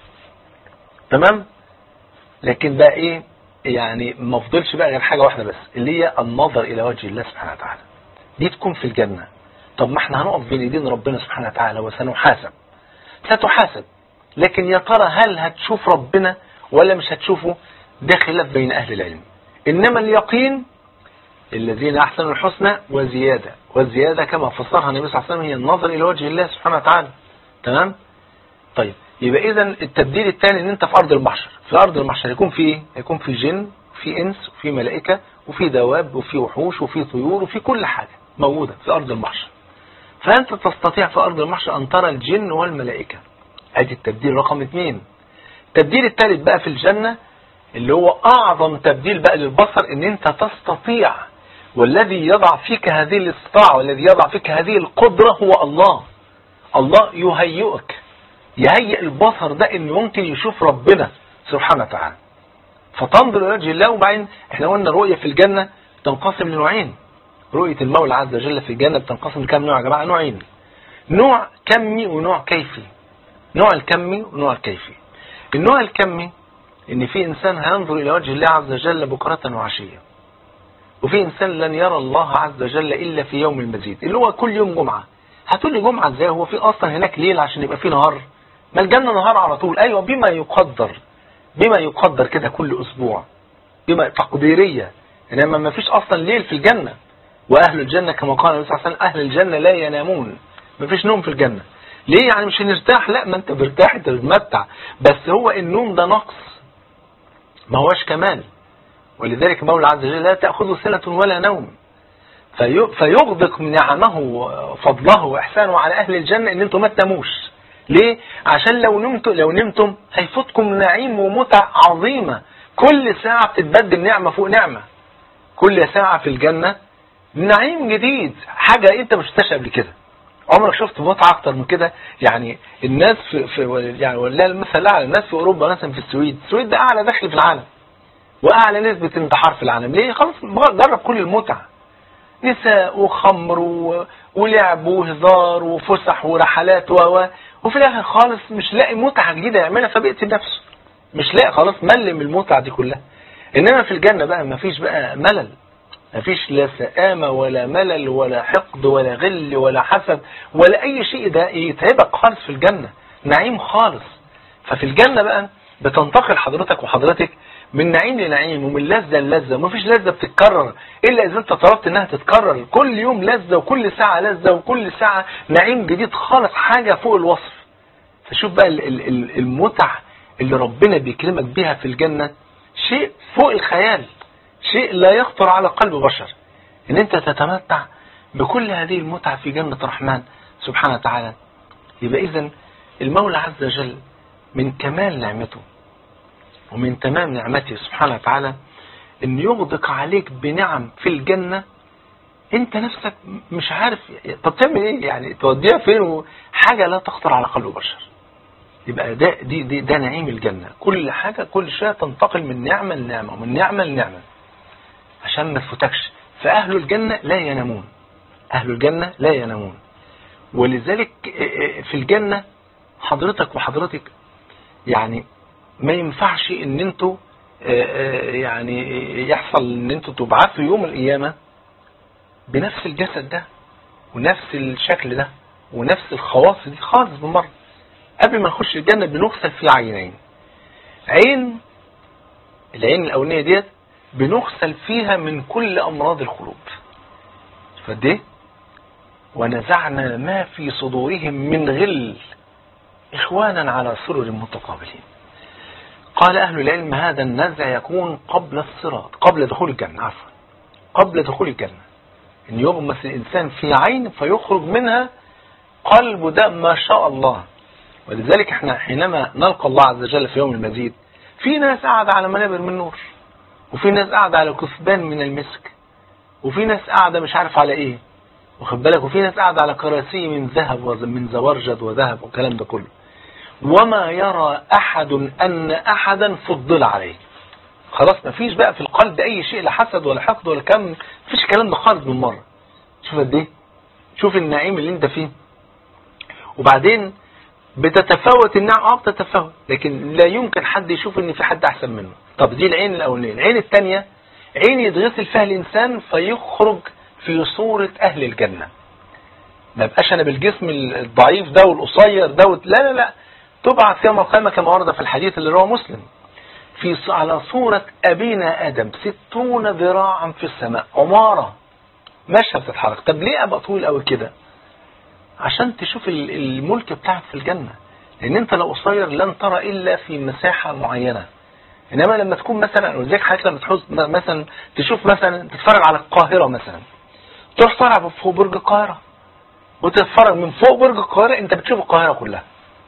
تمام؟ لكن بقى ايه؟ يعني ما فضلش بقى غير حاجة واحدة بس، اللي هي النظر الى وجه الله سبحانه وتعالى. دي تكون في الجنة. طب ما احنا هنقف بين ايدين ربنا سبحانه وتعالى وسنحاسب. ستحاسب، لكن يا ترى هل هتشوف ربنا ولا مش هتشوفه؟ ده خلاف بين اهل العلم. انما اليقين الذين احسنوا الحسنى وزيادة، والزيادة كما فسرها النبي صلى الله عليه وسلم هي النظر الى وجه الله سبحانه وتعالى. تمام؟ طيب يبقى اذا التبديل الثاني ان انت في ارض المحشر. في ارض المحشر يكون في ايه؟ يكون في جن، في انس، وفي ملائكة، وفي دواب، وفي وحوش، وفي طيور، وفي كل حاجة موجودة في ارض المحشر. فانت تستطيع في ارض المحشر ان ترى الجن والملائكة. ادي التبديل رقم اثنين. التبديل الثالث بقى في الجنة اللي هو اعظم تبديل بقى للبصر، ان انت تستطيع، والذي يضع فيك هذه الاستطاعة والذي يضع فيك هذه القدرة هو الله. الله يهيئك، يهيئ البصر ده انه ممكن يشوف ربنا سبحانه وتعالى. فتنظر الى وجه الله. وبعدين احنا قلنا الرؤية في الجنة تنقسم لنوعين. رؤية المولى عز وجل في الجنة بتنقسم لكام نوع يا جماعة؟ نوعين. نوع كمي ونوع كيفي. نوع الكمي ونوع الكيفي. النوع الكمي ان في انسان هينظر الى وجه الله عز وجل بكرة وعشية، وفي انسان لن يرى الله عز وجل الا في يوم المزيد اللي هو كل يوم جمعة. هتقول لي جمعة ازاي؟ هو في اصلا هناك ليل عشان يبقى في نهار؟ ما الجنة نهار على طول. ايوه بما يقدر، بما يقدر كده كل اسبوع، بما تقديرية. انما ما فيش اصلا ليل في الجنة. واهل الجنة كما قال النبي صلى الله عليه وسلم اهل الجنة لا ينامون. ما فيش نوم في الجنة. ليه؟ يعني مش هنرتاح؟ لا، ما انت برتاح، انت بتمتع، بس هو النوم ده نقص، ما هوش كمال. ولذلك المولى عز وجل لا تأخذه سنة ولا نوم. في فيغدق نعمه وفضله واحسانه على اهل الجنة ان انتم ما تناموش. ليه؟ عشان لو نمتم لو نمتم هيفوتكم نعيم ومتع عظيمة، كل ساعة بتتبدل نعمة فوق نعمة، كل ساعة في الجنة نعيم جديد، حاجة انت مش شفتهاش قبل كده. عمرك شفت متعة اكتر من كده؟ يعني الناس في, في يعني والله المثل الاعلى، الناس في اوروبا مثلا في السويد، السويد ده اعلى دخل في العالم واعلى نسبة انتحار في العالم. ليه؟ خلاص جرب كل المتع، نساء وخمر و... ولعب وهزار وفسح ورحلات و... وفي الاخر خالص مش لاقي متعة جديدة يعملها فبيقتل نفسه، مش لاقي، خلاص مل من المتعة دي كلها. انما في الجنة بقى مفيش بقى ملل، مفيش لا سآمة ولا ملل ولا حقد ولا غل ولا حسد ولا اي شيء ده يتعبك خالص في الجنة، نعيم خالص. ففي الجنة بقى بتنتقل حضرتك وحضرتك من نعيم لنعيم ومن لذة للذة، ومفيش لذة بتتكرر إلا إذا أنت طلبت إنها تتكرر، كل يوم لذة وكل ساعة لذة وكل ساعة نعيم جديد خالص، حاجة فوق الوصف. فشوف بقى المتع اللي ربنا بيكرمك بيها في الجنة شيء فوق الخيال، شيء لا يخطر على قلب بشر، إن أنت تتمتع بكل هذه المتعة في جنة الرحمن سبحانه وتعالى. يبقى إذن المولى عز وجل من كمال نعمته ومن تمام نعمته سبحانه وتعالى ان يغدق عليك بنعم في الجنة انت نفسك مش عارف طب تعمل ايه، يعني توديها فين، حاجة لا تخطر على قلب بشر. يبقى ده دي, دي ده نعيم الجنة، كل حاجة كل شيء تنتقل من نعمة لنعمة ومن نعمة لنعمة عشان ما تفوتكش. فأهل الجنة لا ينامون، أهل الجنة لا ينامون. ولذلك في الجنة حضرتك وحضرتك يعني ما ينفعش ان انتوا يعني يحصل ان انتوا تبعثوا يوم القيامة بنفس الجسد ده ونفس الشكل ده ونفس الخواص دي خالص بالمرة. قبل ما نخش الجنة بنغسل في عينين، عين العين الاولانية ديت بنغسل فيها من كل امراض القلوب. فده ونزعنا ما في صدورهم من غل اخوانا على سرر متقابلين. قال أهل العلم هذا النزع يكون قبل الصراط، قبل دخول الجنة، عفوا قبل دخول الجنة، إن يغمس الإنسان في عين فيخرج منها قلبه ده ما شاء الله. ولذلك احنا حينما نلقى الله عز وجل في يوم المزيد، في ناس قاعدة على منابر من نور، وفي ناس قاعدة على كثبان من المسك، وفي ناس قاعدة مش عارف على ايه، واخد بالك، وفي ناس قاعدة على كراسي من ذهب ومن زبرجد وذهب والكلام ده كله. وما يرى أحد أن أحدا فضل عليه، خلاص ما فيش بقى في القلب أي شيء، لا حسد ولا حقد ولا كم، فيش كلام ده خالص من مرة. شوف قد ايه، شوف النعيم اللي انت فيه. وبعدين بتتفاوت النعم، اه بتتفاوت، لكن لا يمكن حد يشوف ان في حد احسن منه. طب دي العين الاولانيه. العين الثانيه عين يتغسل فيها الانسان فيخرج في صورة اهل الجنة، ما بقاش انا بالجسم الضعيف ده والقصير ده، لا لا لا، تبعث يوم القيامة كما ورد في الحديث اللي رواه مسلم في على صورة أبينا آدم ستون ذراعا في السماء، عمارة ماشية بتتحرك. طب ليه أبقى طويل قوي كده؟ عشان تشوف الملك بتاعك في الجنة، لأن أنت لو قصير لن ترى إلا في مساحة معينة. إنما لما تكون مثلا، وزيك حضرتك لما تحوز مثلا تشوف مثلا تتفرج على القاهرة مثلا، تروح طالع فوق برج القاهرة وتتفرج من فوق برج القاهرة، أنت بتشوف القاهرة كلها.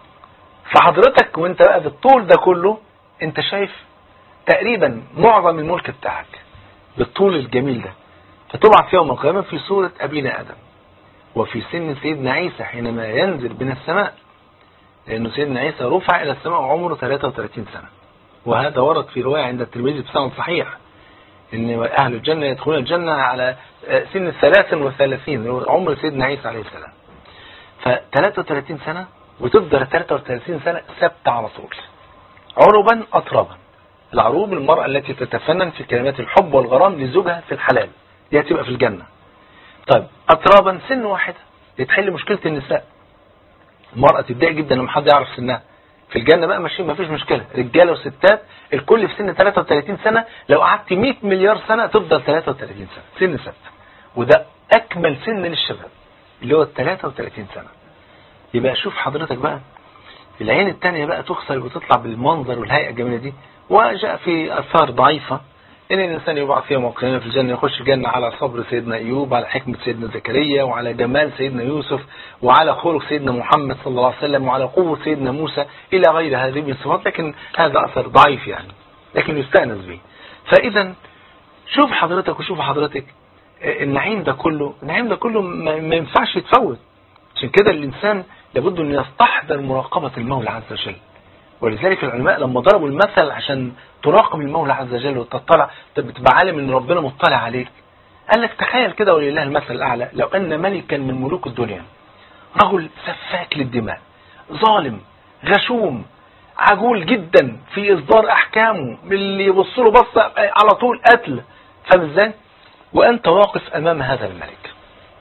فحضرتك وانت بقى بالطول ده كله انت شايف تقريبا معظم الملك بتاعك بالطول الجميل ده. فتبعث يوم القيامة في صورة أبينا آدم وفي سن سيدنا عيسى حينما ينزل من السماء، لأنه سيدنا عيسى رفع إلى السماء وعمره ثلاثة وثلاثين سنة. وهذا ورد في رواية عند الترمذي بسند صحيح إن أهل الجنة يدخلون الجنة على سن ثلاث وثلاثين، عمر سيدنا عيسى عليه السلام. فثلاثة وثلاثين سنة وتفضل ثلاثة وثلاثين سنة ثابتة على طول، عربا أطربا. العروب المرأة التي تتفنن في كلمات الحب والغرام لزوجها في الحلال، دي هتبقى في الجنة. طيب أطربا سن واحدة يتحل مشكلة النساء، المرأة تتضايق جدا لما حد يعرف سنها. في الجنة بقى ماشيين ما فيش مشكلة، رجالة وستات الكل في سن ثلاثة وثلاثين سنة، لو قعدت مئة مليار سنة تفضل ثلاثة وثلاثين سنة، سن ثابت. وده أكمل سن للشباب اللي هو ثلاثة وثلاثين سنة. يبقى شوف حضرتك بقى العين الثانية بقى تغسل وتطلع بالمنظر والهيئة الجميلة دي. وجاء في أثار ضعيفة إن الإنسان يبعث فيها موقعين في الجنة، يخش الجنة على صبر سيدنا أيوب، على حكمة سيدنا زكريا، وعلى جمال سيدنا يوسف، وعلى خلق سيدنا محمد صلى الله عليه وسلم، وعلى قوة سيدنا موسى إلى غير هذه من الصفات. لكن هذا أثر ضعيف يعني، لكن يستأنس به. فإذا شوف حضرتك وشوف حضرتك النعيم ده كله، النعيم ده كله ما ينفعش يتفوت. عشان كده الإنسان لابد أن يستحضر مراقبة المولى عز وجل. ولذلك العلماء لما ضربوا المثل عشان تراقب المولى عز وجل وتطلع تبقى عالم ان ربنا مطلع عليك، قال لك تخيل كده ولله المثل الأعلى، لو أن ملكا من ملوك الدنيا، رجل سفاك للدماء، ظالم غشوم عجول جدا في إصدار أحكامه، اللي يبص له بصة على طول قتل، فاهم ازاي؟ وأنت واقف أمام هذا الملك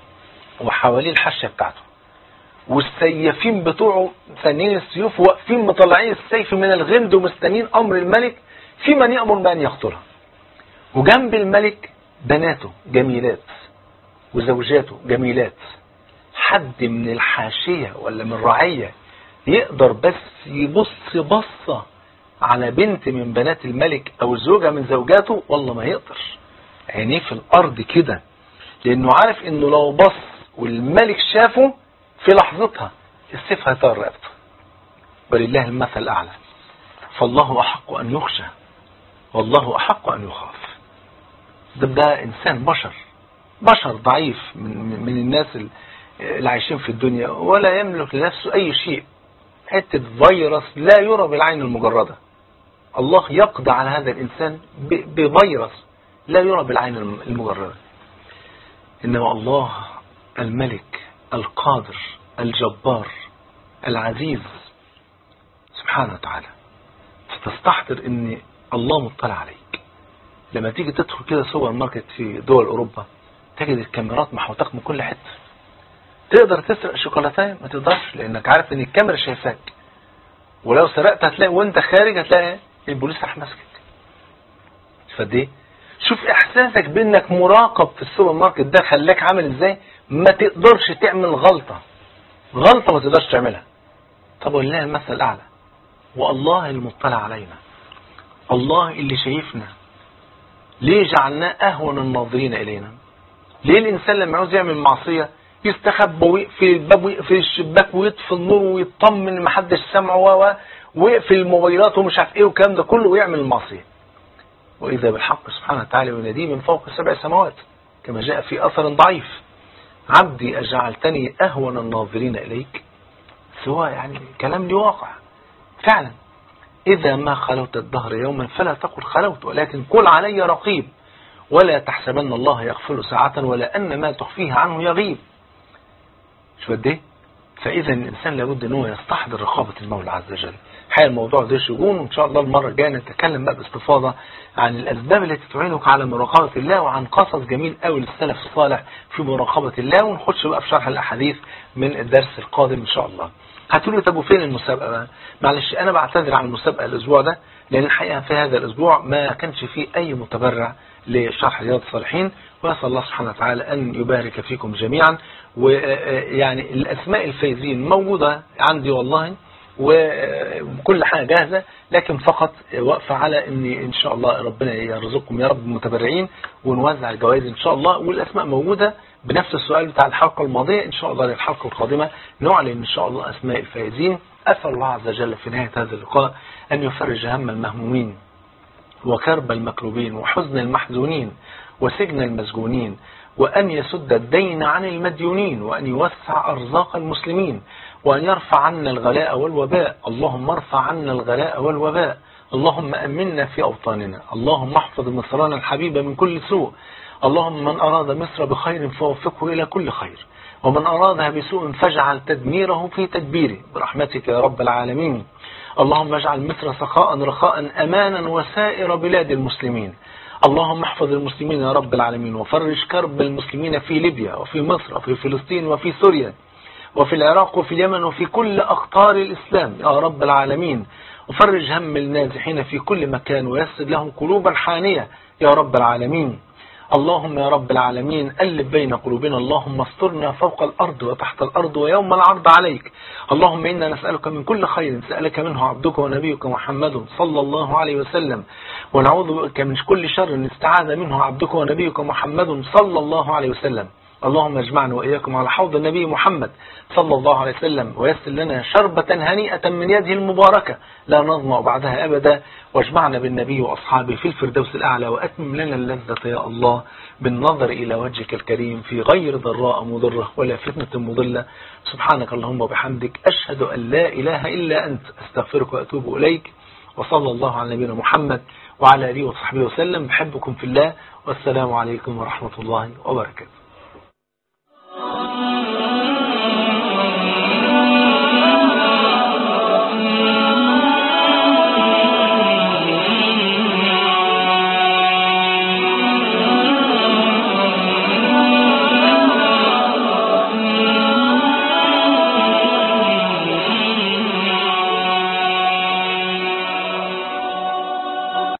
وحواليه الحشة بتاعته، والسيافين بتوعه ثانيين السيوف واقفين مطلعين السيف من الغمد ومستنين أمر الملك في من يأمر بأن يقتله. وجنب الملك بناته جميلات وزوجاته جميلات. حد من الحاشية ولا من الرعية يقدر بس يبص بصة على بنت من بنات الملك أو زوجة من زوجاته؟ والله ما يقدر، عينيه في الأرض كده، لأنه عارف إنه لو بص والملك شافه في لحظتها السيف هيطير رقبته. ولله المثل الأعلى. فالله أحق أن يخشى والله أحق أن يخاف. ده, ده إنسان بشر بشر ضعيف من, من الناس اللي عايشين في الدنيا، ولا يملك لنفسه أي شيء، حتة فيروس لا يرى بالعين المجردة. الله يقضي على هذا الإنسان بفيروس لا يرى بالعين المجردة. إنما الله الملك القادر الجبار العزيز سبحانه وتعالى، فتستحضر ان الله مطلع عليك. لما تيجي تدخل كده سوبر ماركت في دول اوروبا تجد الكاميرات محوطاك من كل حته. تقدر تسرق شوكولاتايه؟ ما تقدرش، لانك عارف ان الكاميرا شايفاك، ولو سرقت هتلاقي وانت خارج هتلاقي البوليس راح ماسكك. فدي شوف احساسك بانك مراقب في السوبر ماركت ده خلاك عامل ازاي. ما تقدرش تعمل غلطة غلطة ما تقدرش تعملها. طب ولله المثل الأعلى. والله المطلع علينا، الله اللي شايفنا، ليه جعلناه أهون الناظرين إلينا؟ ليه الإنسان لما يعوز يعمل معصية يستخبى ويقفل الباب ويقفل الشباك ويطفي النور ويطمن ما حدش سمعه ويقفل الموبايلات ومش عارف ايه والكلام ده كله ويعمل المعصية؟ وإذا بالحق سبحانه وتعالى يناديه من فوق سبع سماوات كما جاء في أثر ضعيف: عبدي أجعلتني أهون الناظرين إليك؟ سواء يعني كلام لي واقع فعلا. إذا ما خلوت الدهر يوما فلا تقل خلوت، ولكن قل علي رقيب، ولا تحسبن الله يغفل ساعة ولا أن ما تخفيه عنه يغيب. شو بدي؟ فإذا الإنسان لابد أنه يستحضر رقابة المولى عز وجل. حقيقة الموضوع ده شجون، وإن شاء الله المرة الجاية نتكلم بقى باستفاضة عن الأسباب التي تعينك على مراقبة الله، وعن قصص جميل قوي للسلف الصالح في مراقبة الله، ونخش بقى في شرح الأحاديث من الدرس القادم إن شاء الله. هتقولوا طب وفين المسابقة بقى؟ معلش أنا بعتذر عن المسابقة الأسبوع ده، لأن الحقيقة في هذا الأسبوع ما كانش فيه أي متبرع لشرح رياض الصالحين، وأسأل الله سبحانه وتعالى أن يبارك فيكم جميعا. ويعني الأسماء الفايزين موجودة عندي والله، وكل حاجة جاهزة، لكن فقط واقفة على ان ان شاء الله ربنا يرزقكم يا رب متبرعين، ونوزع الجوائز ان شاء الله. والاسماء موجودة بنفس السؤال بتاع الحلقة الماضية. ان شاء الله للحلقة القادمة نعلن ان شاء الله اسماء الفائزين. اسأل الله عز وجل في نهاية هذا اللقاء ان يفرج هم المهمومين وكرب المكروبين وحزن المحزونين وسجن المسجونين، وأن يسد الدين عن المديونين، وأن يوسع أرزاق المسلمين، وأن يرفع عنا الغلاء والوباء. اللهم ارفع عنا الغلاء والوباء. اللهم أمنا في أوطاننا. اللهم احفظ مصرنا الحبيبة من كل سوء. اللهم من أراد مصر بخير فوفقه إلى كل خير، ومن أرادها بسوء فاجعل تدميره في تدبيره برحمتك يا رب العالمين. اللهم اجعل مصر سخاء رخاء أمانا وسائر بلاد المسلمين. اللهم احفظ المسلمين يا رب العالمين، وفرج كرب المسلمين في ليبيا وفي مصر وفي فلسطين وفي سوريا وفي العراق وفي اليمن وفي كل أقطار الإسلام يا رب العالمين. وفرج هم النازحين في كل مكان، ويسر لهم قلوبا حانية يا رب العالمين. اللهم يا رب العالمين ألف بين قلوبنا. اللهم استرنا فوق الأرض وتحت الأرض ويوم العرض عليك. اللهم إنا نسألك من كل خير سألك منه عبدك ونبيك محمد صلى الله عليه وسلم، ونعوذ بك من كل شر استعاذ منه عبدك ونبيك محمد صلى الله عليه وسلم. اللهم اجمعنا وإياكم على حوض النبي محمد صلى الله عليه وسلم، ويسر لنا شربة هنيئة من يده المباركة لا نظمأ بعدها أبدا، واجمعنا بالنبي وأصحابه في الفردوس الأعلى، وأتمم لنا اللذة يا الله بالنظر إلى وجهك الكريم في غير ضراء مضرة ولا فتنة مضلة. سبحانك اللهم وبحمدك، أشهد أن لا إله إلا أنت، أستغفرك وأتوب إليك. وصلى الله على نبينا محمد وعلى آله وصحبه وسلم. بحبكم في الله، والسلام عليكم ورحمة الله وبركاته.